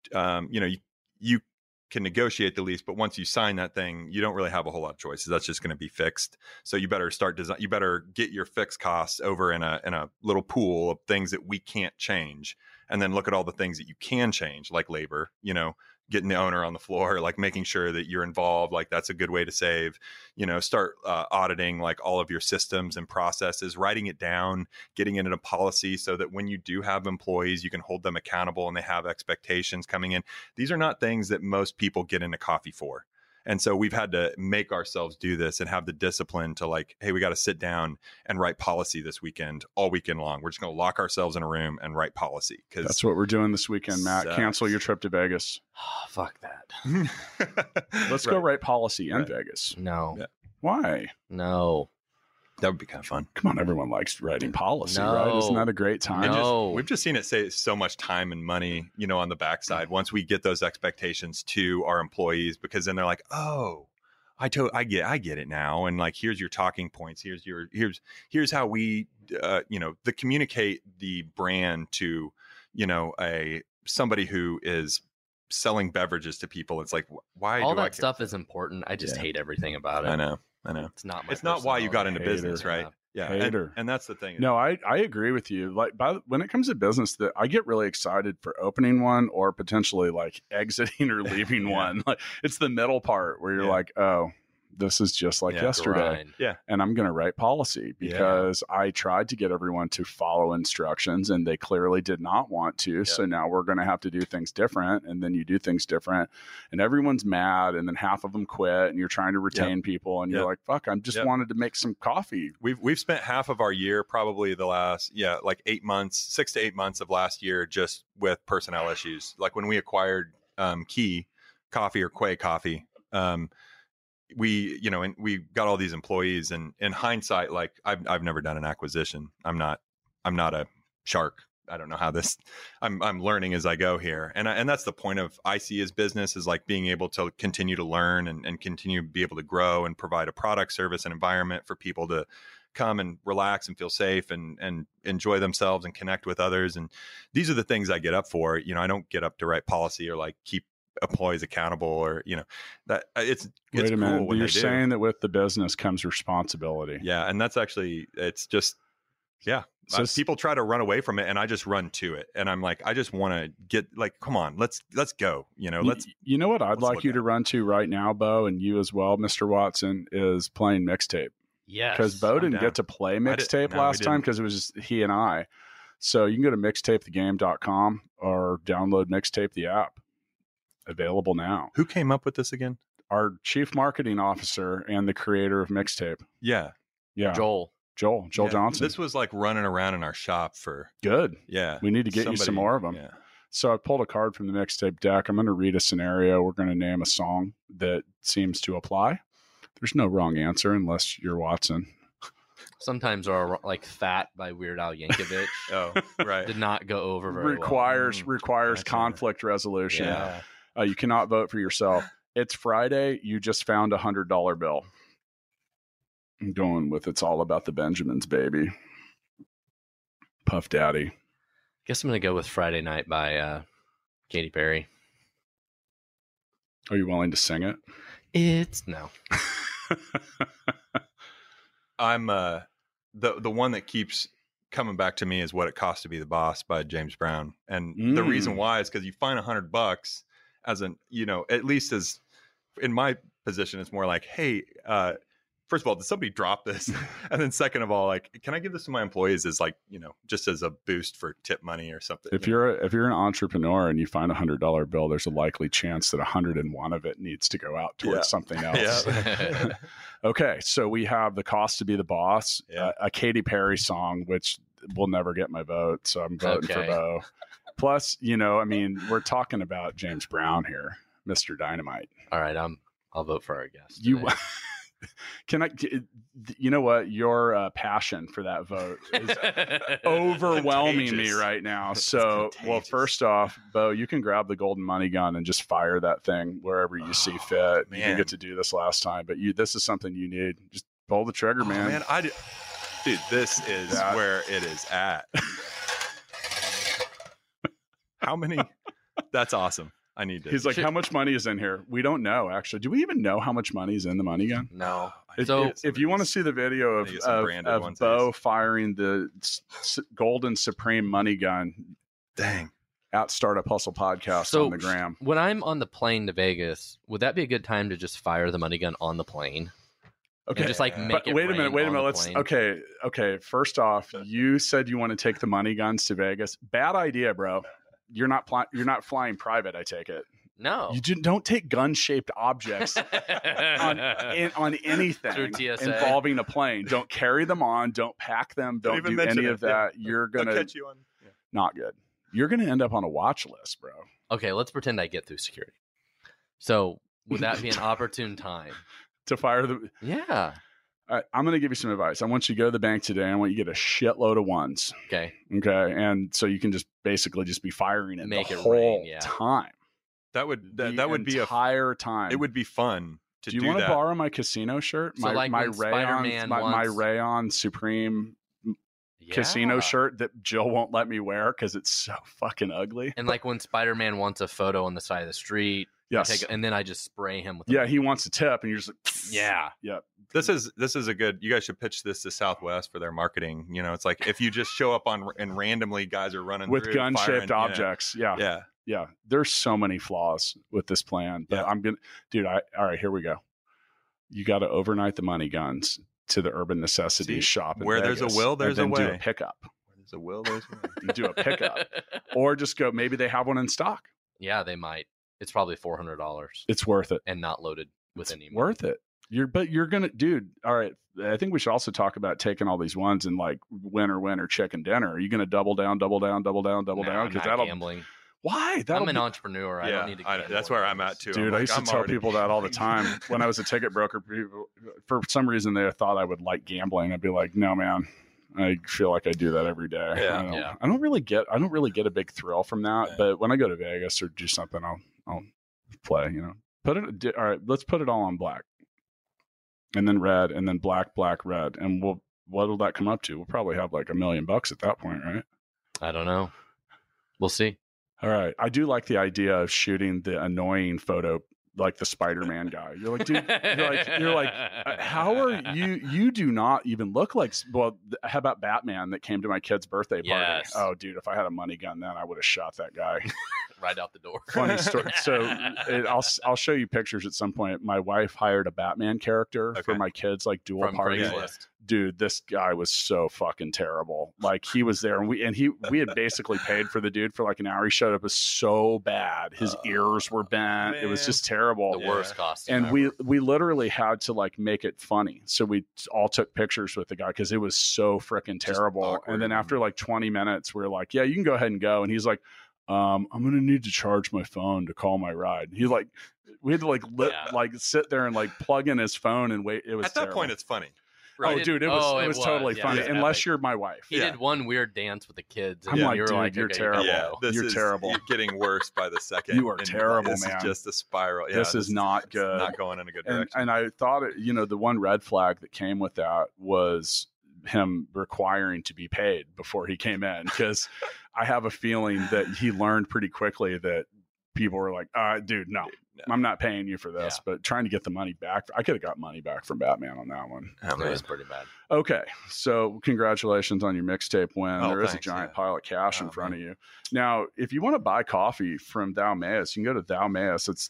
You can negotiate the lease, but once you sign that thing, you don't really have a whole lot of choices. That's just going to be fixed. So you better start design. You better get your fixed costs over in a little pool of things that we can't change, and then look at all the things that you can change, like labor. Getting the owner on the floor, like making sure that you're involved, like that's a good way to save. Start auditing like all of your systems and processes, writing it down, getting it in a policy so that when you do have employees, you can hold them accountable and they have expectations coming in. These are not things that most people get into coffee for. And so we've had to make ourselves do this and have the discipline to like, hey, we got to sit down and write policy this weekend, all weekend long. We're just going to lock ourselves in a room and write policy. Because that's what we're doing this weekend, Matt. Cancel your trip to Vegas. Oh, fuck that. Let's go write policy in Vegas. No. Yeah. Why? No. That would be kind of fun. Come on, everyone likes writing policy, right? Isn't that a great time? We've just seen it save so much time and money, on the backside. Once we get those expectations to our employees, because then they're like, "Oh, I get it now." And like, here's your talking points. Here's how we, communicate the brand to, somebody who is selling beverages to people. It's like, why? All that stuff is important. I just hate everything about it. I know. It's not why you got into business, right? Yeah. And that's the thing. No, I agree with you. Like when it comes to business, that I get really excited for opening one or potentially like exiting or leaving one. Like it's the middle part where you're like, oh, this is just like yesterday. And I'm going to write policy because I tried to get everyone to follow instructions and they clearly did not want to. So now we're going to have to do things different. And then you do things different and everyone's mad. And then half of them quit and you're trying to retain people. And you're like, fuck, I just wanted to make some coffee. We've spent half of our year, probably the last, 6 to 8 months of last year, just with personnel issues. Like when we acquired Key Coffee or Quay Coffee, we got all these employees, and in hindsight, like I've never done an acquisition. I'm not a shark. I don't know how this, I'm learning as I go here. And that's the point of IC as business, is like being able to continue to learn and continue to be able to grow and provide a product, service, and environment for people to come and relax and feel safe and enjoy themselves and connect with others. And these are the things I get up for. I don't get up to write policy or like keep employees accountable or that it's wait a cool minute, when you're saying that with the business comes responsibility. And that's actually, it's just Yeah. So People try to run away from it, and I just run to it. And I'm like, I just want to get like, come on, let's go. You know, you know what I'd let's like look you at to run to right now, Bo, and you as well, Mr. Watson, is playing Mixtape. Yes. Because Bo I'm didn't down. get to play Mixtape no, we last time didn't. because it was just he and I. So you can go to mixtapethegame.com or download Mixtape the app. Available now. Who came up with this again? Our chief marketing officer and the creator of Mixtape. Yeah. Yeah. Joel. Joel Yeah. Johnson. This was like running around in our shop for, Good. yeah. We need to get you some more of them. Yeah. So I pulled a card from the Mixtape deck. I'm going to read a scenario. We're going to name a song that seems to apply. There's no wrong answer unless you're Watson. Sometimes are like Fat by Weird Al Yankovic. Oh, right. Did not go over very Requires Gotcha. conflict resolution. Yeah. You cannot vote for yourself. It's Friday. You just found $100 bill. I'm going with "It's All About the Benjamins," baby. Puff Daddy. Guess I'm gonna go with Friday Night by Katy Perry. Are you willing to sing it? It's no. I'm the one that keeps coming back to me is "What It Costs to Be the Boss" by James Brown, and the reason why is because you find $100 as an, you know, at least as in my position, it's more like, hey, first of all, did somebody drop this? And then second of all, like, can I give this to my employees as like, you know, just as a boost for tip money or something? If you're an entrepreneur and you find $100 bill, there's a likely chance that 101 of it needs to go out towards Yeah. something else. Yeah. Okay, so we have "The Cost to Be the Boss," Yeah. a Katy Perry song, which will never get my vote, so I'm voting for Okay. Bo. Plus, you know, I mean, we're talking about James Brown here, Mr. Dynamite. All right, I'll vote for our guest. You today. can I? You know what? Your passion for that vote is overwhelming me Contagious. right now. So, well, contagious. first off, Bo, you can grab the golden money gun and just fire that thing wherever you see fit. You didn't man. get to do this last time, but this is something you need. Just pull the trigger, Oh, man. dude, this is That- where it is at. How many? That's awesome. I need to. He's like, how much money is in here? We don't know, actually. Do we even know how much money is in the money gun? No. If, So- if you want to see the video of, I get some branded of ones, Bo please. firing the Golden Supreme money gun dang. at Startup Hustle Podcast So on the gram. when I'm on the plane to Vegas, would that be a good time to just fire the money gun on the plane? Okay. And just like make But it wait a minute. rain on the Let's plane? okay. First off, you said you want to take the money guns to Vegas. Bad idea, bro. You're not flying private. I take it. No. You don't take gun-shaped objects on anything Through TSA. involving a plane. Don't carry them on. Don't pack them. Don't even do mention any it. of that. You're They'll gonna catch you on. Yeah. not good. You're gonna end up on a watch list, bro. Okay, let's pretend I get through security. So would that be an opportune time? To fire the. Yeah. All right, I'm gonna give you some advice. I want you to go to the bank today. I want you to get a shitload of ones. Okay. Okay, and so you can just basically just be firing it Make the it whole rain, yeah. time. That would The that would be a entire time. it would be fun to Do you do want to that. borrow my casino shirt? So, like, my when Spider-Man my wants- Rayon Supreme Yeah. casino shirt that Jill won't let me wear because it's so fucking ugly. And like when Spider-Man wants a photo on the side of the street, Yes. and then I just spray him with Yeah, he wants a tip, and you're just like, Yeah. yeah. This is a good. You guys should pitch this to Southwest for their marketing. You know, it's like if you just show up on and randomly guys are running With through, gun-shaped firing, objects. Yeah. Yeah. There's so many flaws with this plan, but Yeah. dude. All right, here we go. You got to overnight the money guns to the Urban Necessities See, shop in where there's a Vegas, will, and there's a then do way. a pickup. There's a will. There's a way. You do a pickup, or just go. Maybe they have one in stock. Yeah, they might. It's probably $400 It's worth it. and not loaded with any money. Worth it. You're gonna, dude. All right. I think we should also talk about taking all these ones and like winner, chicken dinner. Are you gonna double down? No, Because I'm not that'll. gambling. Why? That'll I'm an be- entrepreneur. I don't need to gamble. that's where I'm at too. Dude, I'm I like, used to I'm tell already people that all the gambling. time when I was a ticket broker. People, for some reason, they thought I would like gambling. I'd be like, no, man. I feel like I do that every day. Yeah. I don't really get a big thrill from that. Yeah. But when I go to Vegas or do something, I'll play. You know, all right. Let's put it all on black, and then red, and then black, red, and what'll that come up to? We'll probably have like $1 million at that point, right? I don't know. We'll see. All right. I do like the idea of shooting the annoying photo like the Spider-Man guy. You're like, dude, you're like, how are you do not even look like, well, how about Batman that came to my kid's birthday party? Yes. Oh, dude, if I had a money gun then I would have shot that guy. Right out the door. Funny story. So I'll show you pictures at some point. My wife hired a Batman character for my kids, like dual From party. Craigslist. Dude, this guy was so fucking terrible. Like he was there and we had basically paid for the dude for like an hour. He showed up as so bad. His ears were bent. Man. It was just terrible. The worst costume And ever. we literally had to like make it funny. So we all took pictures with the guy because it was so freaking terrible. awkward. And then after like 20 minutes, we were like, yeah, you can go ahead and go. And he's like, I'm gonna need to charge my phone to call my ride. He like we had to like sit there and like plug in his phone and wait. It was At that terrible. point, it's funny. Oh, dude, it was totally Yeah, funny. it was Unless epic. you're my wife. He did one weird dance with the kids. And I'm like, you were dude, like, you're okay, terrible. Yeah, this You're is, terrible. You're getting worse by the second. You are And terrible, this man. is just a spiral. Yeah, This is not it's good. Not going in a good And, direction. and I thought, the one red flag that came with that was him requiring to be paid before he came in, because I have a feeling that he learned pretty quickly that people were like, dude, no, I'm not paying you for this. Yeah. But trying to get the money back, I could have got money back from Batman on that one. Oh, It man. was pretty bad. Okay, so congratulations on your mixtape win. Oh, There is thanks, a giant yeah. pile of cash in Oh, front of you. Now, if you want to buy coffee from Thou Mayest, you can go to Thou Mayest. It's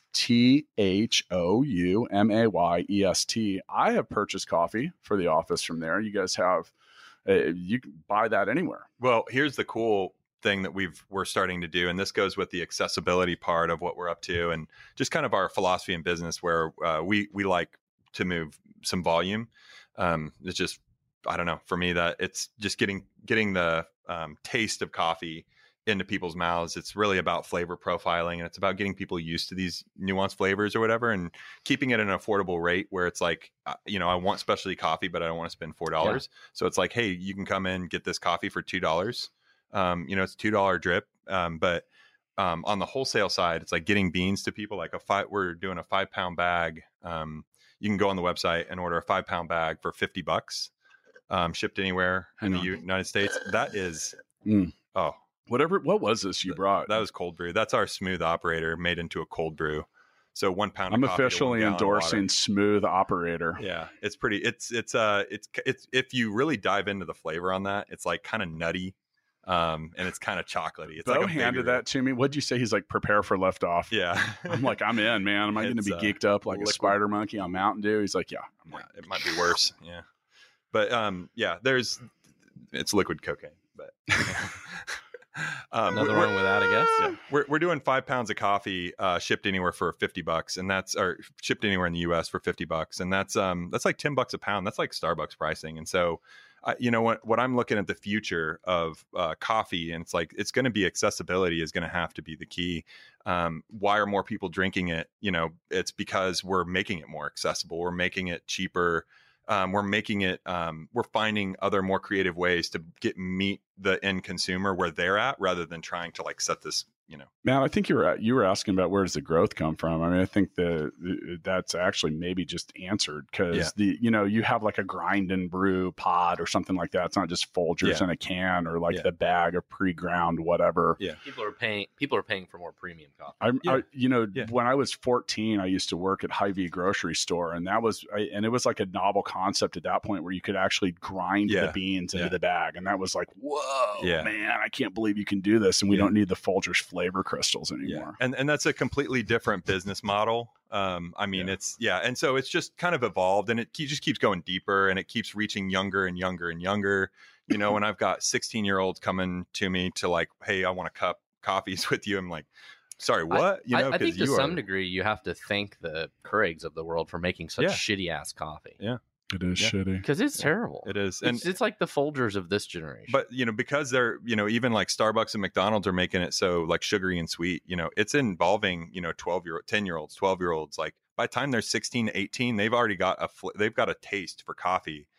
THOUMAYEST. I have purchased coffee for the office from there. You guys have, you can buy that anywhere. Well, here's the cool thing that we're starting to do, and this goes with the accessibility part of what we're up to, and just kind of our philosophy in business, where we like to move some volume. It's just, I don't know, for me, that it's just getting the taste of coffee into people's mouths. It's really about flavor profiling, and it's about getting people used to these nuanced flavors or whatever, and keeping it at an affordable rate where it's like, I want specialty coffee, but I don't want to spend $4. Yeah. So it's like, hey, you can come in, get this coffee for $2. It's $2 drip. But on the wholesale side, it's like getting beans to people. Like we're doing a 5-pound bag. You can go on the website and order a 5-pound bag for $50, shipped anywhere in the United States. That is, What was this you brought? that was cold brew. That's our Smooth Operator made into a cold brew. So 1 pound. I'm of coffee to 1 officially gallon of endorsing water. Smooth Operator. Yeah, it's pretty. It's if you really dive into the flavor on that, it's like kind of nutty, and it's kind of chocolatey. It's Bo like a handed bigger- that to me. What'd you say? He's like, prepare for liftoff. Yeah, I'm like, I'm in, man. Am I going to be It's, geeked up like a liquid. spider monkey on Mountain Dew? He's like, yeah. I'm Yeah, like, it might be worse. Yeah, but it's liquid cocaine. But Nothing we're- wrong with that, I guess. Yeah. We're doing 5 pounds of coffee shipped anywhere for $50, and that's or shipped anywhere in the US for $50, and that's like $10 a pound. That's like Starbucks pricing. And so what I'm looking at the future of coffee, and it's like it's going to be accessibility is going to have to be the key. Why are more people drinking it? It's because we're making it more accessible. We're making it cheaper. We're finding other more creative ways to meet the end consumer where they're at, rather than trying to like set this, man, I think you were asking about where does the growth come from. I mean, I think that's actually maybe just answered, because you have like a grind and brew pod or something like that. It's not just Folgers in a can or like the bag of pre-ground whatever. Yeah. People are paying for more premium coffee. When I was 14, I used to work at Hy-Vee grocery store, and it was like a novel concept at that point where you could actually grind the beans into the bag, and that was like, whoa, man, I can't believe you can do this, and we don't need the Folgers flavor crystals anymore. And that's a completely different business model. And so it's just kind of evolved, and it just keeps going deeper, and it keeps reaching younger and younger and younger. When I've got 16-year-olds coming to me to like, hey, I want to cup coffees with you. I'm like, sorry, what? I think to some degree you have to thank the Keurigs of the world for making such shitty ass coffee. Yeah. It is shitty. Because it's terrible. It is. It's like the Folgers of this generation. But, because they're, even like Starbucks and McDonald's are making it so like sugary and sweet, it's involving, 10-year-olds, 12-year-olds. Like by the time they're 16, 18, they've already got a taste for coffee.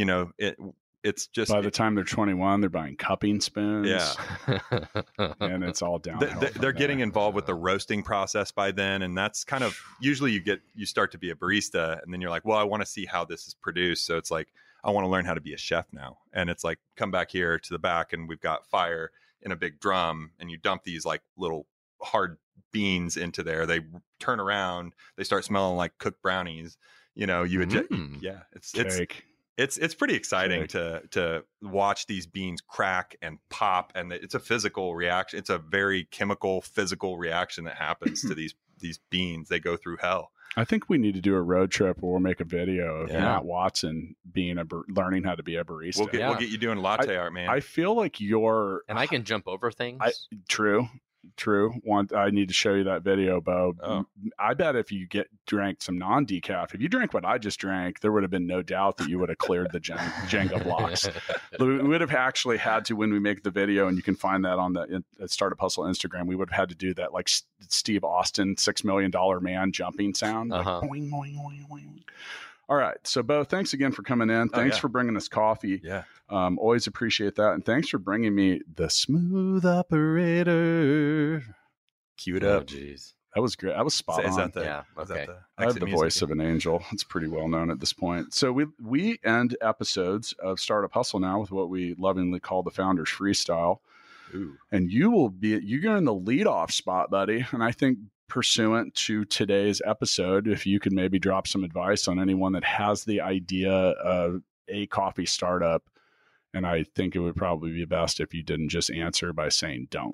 It's just by the time they're 21, they're buying cupping spoons. Yeah. And it's all downhill. They're getting involved with the roasting process by then. And that's kind of usually you start to be a barista, and then you're like, well, I want to see how this is produced. So it's like, I want to learn how to be a chef now. And it's like, come back here to the back, and we've got fire in a big drum, and you dump these like little hard beans into there. They turn around, they start smelling like cooked brownies. You know, you would yeah, Cake. it's pretty exciting Cake. to watch these beans crack and pop, and it's a physical reaction. It's a very chemical, physical reaction that happens to these beans. They go through hell. I think we need to do a road trip where we'll make a video of Yeah. Matt Watson being learning how to be a barista. We'll get you doing latte art, man. I feel like you're And I can jump over things. true. I need to show you that video, Bo. Oh. I bet if you drank some non-decaf, if you drank what I just drank, there would have been no doubt that you would have cleared the Jenga blocks. We would have actually had to, when we make the video, and you can find that on the Startup Hustle Instagram, we would have had to do that like Steve Austin, $6 Million Man jumping sound. Like, boing, boing, boing, boing. All right. So, Bo, thanks again for coming in. Thanks for bringing us coffee. Yeah. Always appreciate that. And thanks for bringing me the Smooth Operator. Cue it Oh, up. jeez. That was great. That was spot Is on. that the, Yeah, is that okay. the I have exit the music? voice of an angel. It's pretty well known at this point. So we end episodes of Startup Hustle now with what we lovingly call the Founders Freestyle. Ooh. And you're in the leadoff spot, buddy. And I think pursuant to today's episode, if you could maybe drop some advice on anyone that has the idea of a coffee startup, and I think it would probably be best if you didn't just answer by saying don't.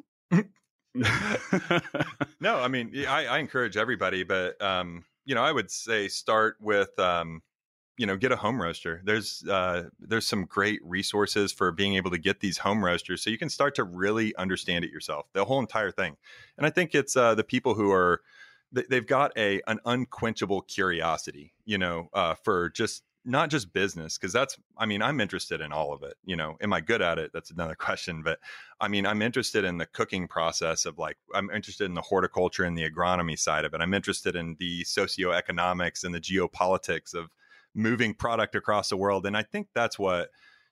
No, I mean, I encourage everybody, but I would say start with get a home roaster. There's some great resources for being able to get these home roasters, so you can start to really understand it yourself, the whole entire thing. And I think it's the people who they've got an unquenchable curiosity, for just not just business, because I'm interested in all of it. Am I good at it? That's another question. But I'm interested in the cooking process of I'm interested in the horticulture and the agronomy side of it. I'm interested in the socioeconomics and the geopolitics of moving product across the world. And I think that's what,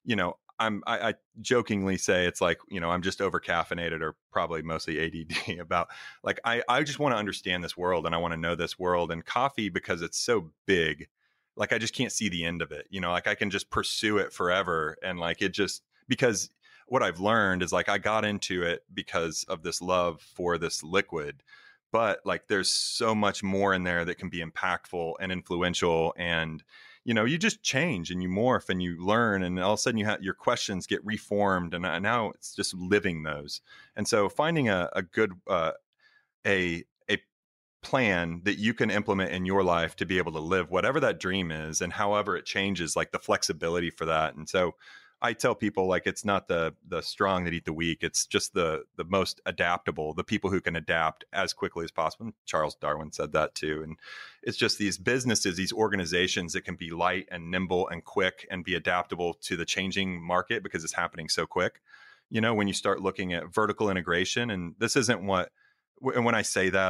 I jokingly say it's like, I'm just over caffeinated, or probably mostly ADD about I just want to understand this world, and I want to know this world. And coffee, because it's so big, I just can't see the end of it. I can just pursue it forever. And because what I've learned is I got into it because of this love for this liquid, but there's so much more in there that can be impactful and influential. And, you just change and you morph and you learn, and all of a sudden your questions get reformed. And now it's just living those. And so finding a good, a plan that you can implement in your life to be able to live whatever that dream is, and however it changes, the flexibility for that. And so I tell people it's not the strong that eat the weak. It's just the most adaptable, the people who can adapt as quickly as possible. And Charles Darwin said that too. And it's just these businesses, these organizations that can be light and nimble and quick and be adaptable to the changing market, because it's happening so quick. When you start looking at vertical integration, and this isn't what, and when I say that,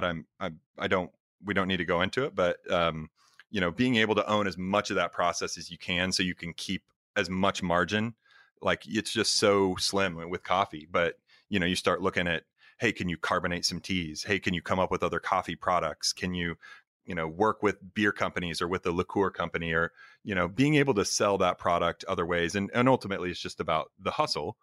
we don't need to go into it, but being able to own as much of that process as you can, so you can keep as much margin. It's just so slim with coffee. But you start looking at, hey, can you carbonate some teas? Hey, can you come up with other coffee products? Can you work with beer companies or with the liqueur company, or being able to sell that product other ways. And ultimately it's just about the hustle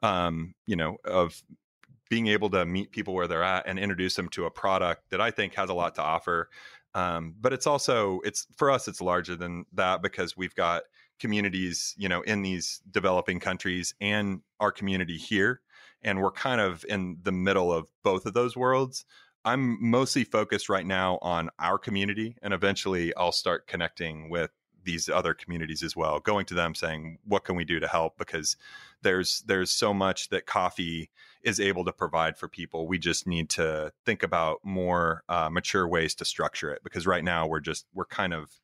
of being able to meet people where they're at and introduce them to a product that I think has a lot to offer. But it's also, for us, it's larger than that, because we've got communities, in these developing countries and our community here. And we're kind of in the middle of both of those worlds. I'm mostly focused right now on our community, and eventually I'll start connecting with these other communities as well, going to them saying, what can we do to help? Because there's so much that coffee is able to provide for people. We just need to think about more mature ways to structure it, because right now we're kind of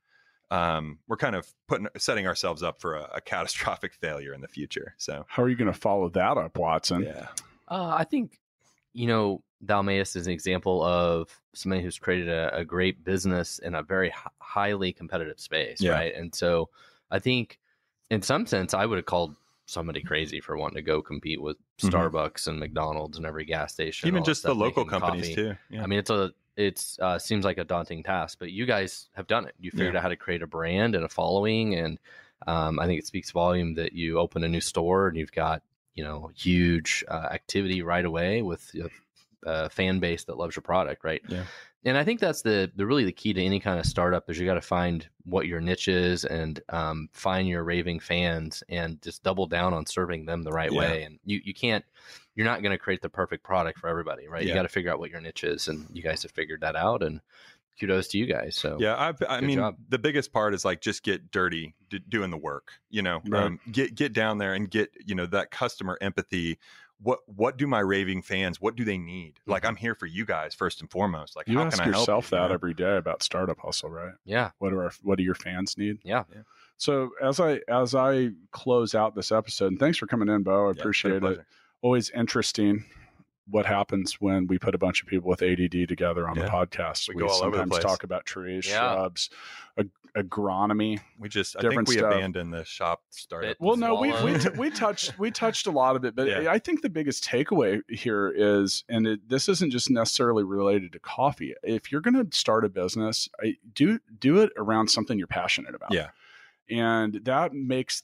setting ourselves up for a catastrophic failure in the future. So how are you going to follow that up, Watson? Yeah. I think, Dalmaeus is an example of somebody who's created a great business in a very highly competitive space, right? And so I think in some sense, I would have called somebody crazy for wanting to go compete with Starbucks and McDonald's and every gas station. Even just the local companies coffee. too. Yeah. I mean, it seems like a daunting task, but you guys have done it. You figured out how to create a brand and a following. And I think it speaks volume that you open a new store and you've got, huge activity right away with a fan base that loves your product, right? Yeah. And I think that's the really the key to any kind of startup is you got to find what your niche is and find your raving fans and just double down on serving them the right way. And you're not going to create the perfect product for everybody, right? You got to figure out what your niche is, and you guys have figured that out, and kudos to you guys. So yeah, I mean, job. The biggest part is like, just get dirty doing the work, Right. Get down there and get, that customer empathy. What do my raving fans, what do they need? Like, I'm here for you guys first and foremost. Like, You how ask can I help yourself you, that every day about Startup Hustle, right? yeah. What do your fans need? Yeah. So as I close out this episode, and thanks for coming in, Bo. I appreciate it. Always interesting what happens when we put a bunch of people with ADD together on the podcast. We go all over the sometimes place. talk about trees, shrubs, agronomy. I think we stuff. abandoned the shop startup. Well, no, Swallow. we touched a lot of it, but I think the biggest takeaway here is, and this isn't just necessarily related to coffee. If you're going to start a business, do it around something you're passionate about. Yeah, and that makes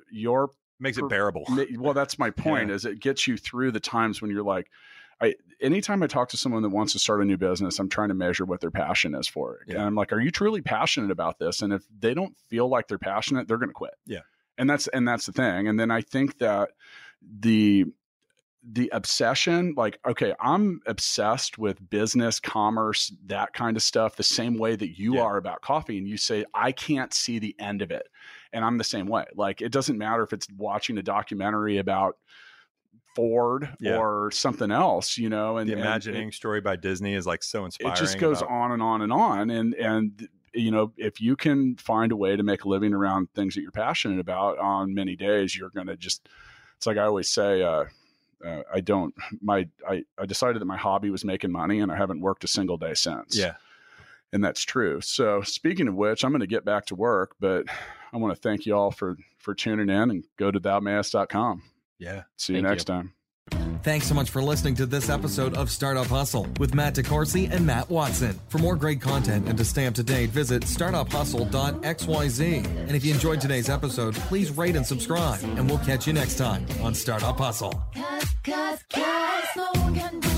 makes it bearable. Well, that's my point. Is it gets you through the times when you're like, anytime I talk to someone that wants to start a new business, I'm trying to measure what their passion is for it. And I'm like, are you truly passionate about this? And if they don't feel like they're passionate, they're going to quit. Yeah. And that's the thing. And then I think that the obsession, like, okay, I'm obsessed with business, commerce, that kind of stuff, the same way that you are about coffee. And you say, I can't see the end of it. And I'm the same way. Like, it doesn't matter if it's watching a documentary about Ford or something else, and the Imagineering story by Disney is like so inspiring. It just goes on and on and on. And if you can find a way to make a living around things that you're passionate about on many days, you're going to just, it's like I always say, I decided that my hobby was making money, and I haven't worked a single day since. Yeah. And that's true. So speaking of which, I'm going to get back to work, but I want to thank you all for tuning in, and go to thoumayest.com. Yeah. See you next time. Thanks so much for listening to this episode of Startup Hustle with Matt DeCoursey and Matt Watson. For more great content and to stay up to date, visit startuphustle.xyz. And if you enjoyed today's episode, please rate and subscribe, and we'll catch you next time on Startup Hustle. Cause no one can do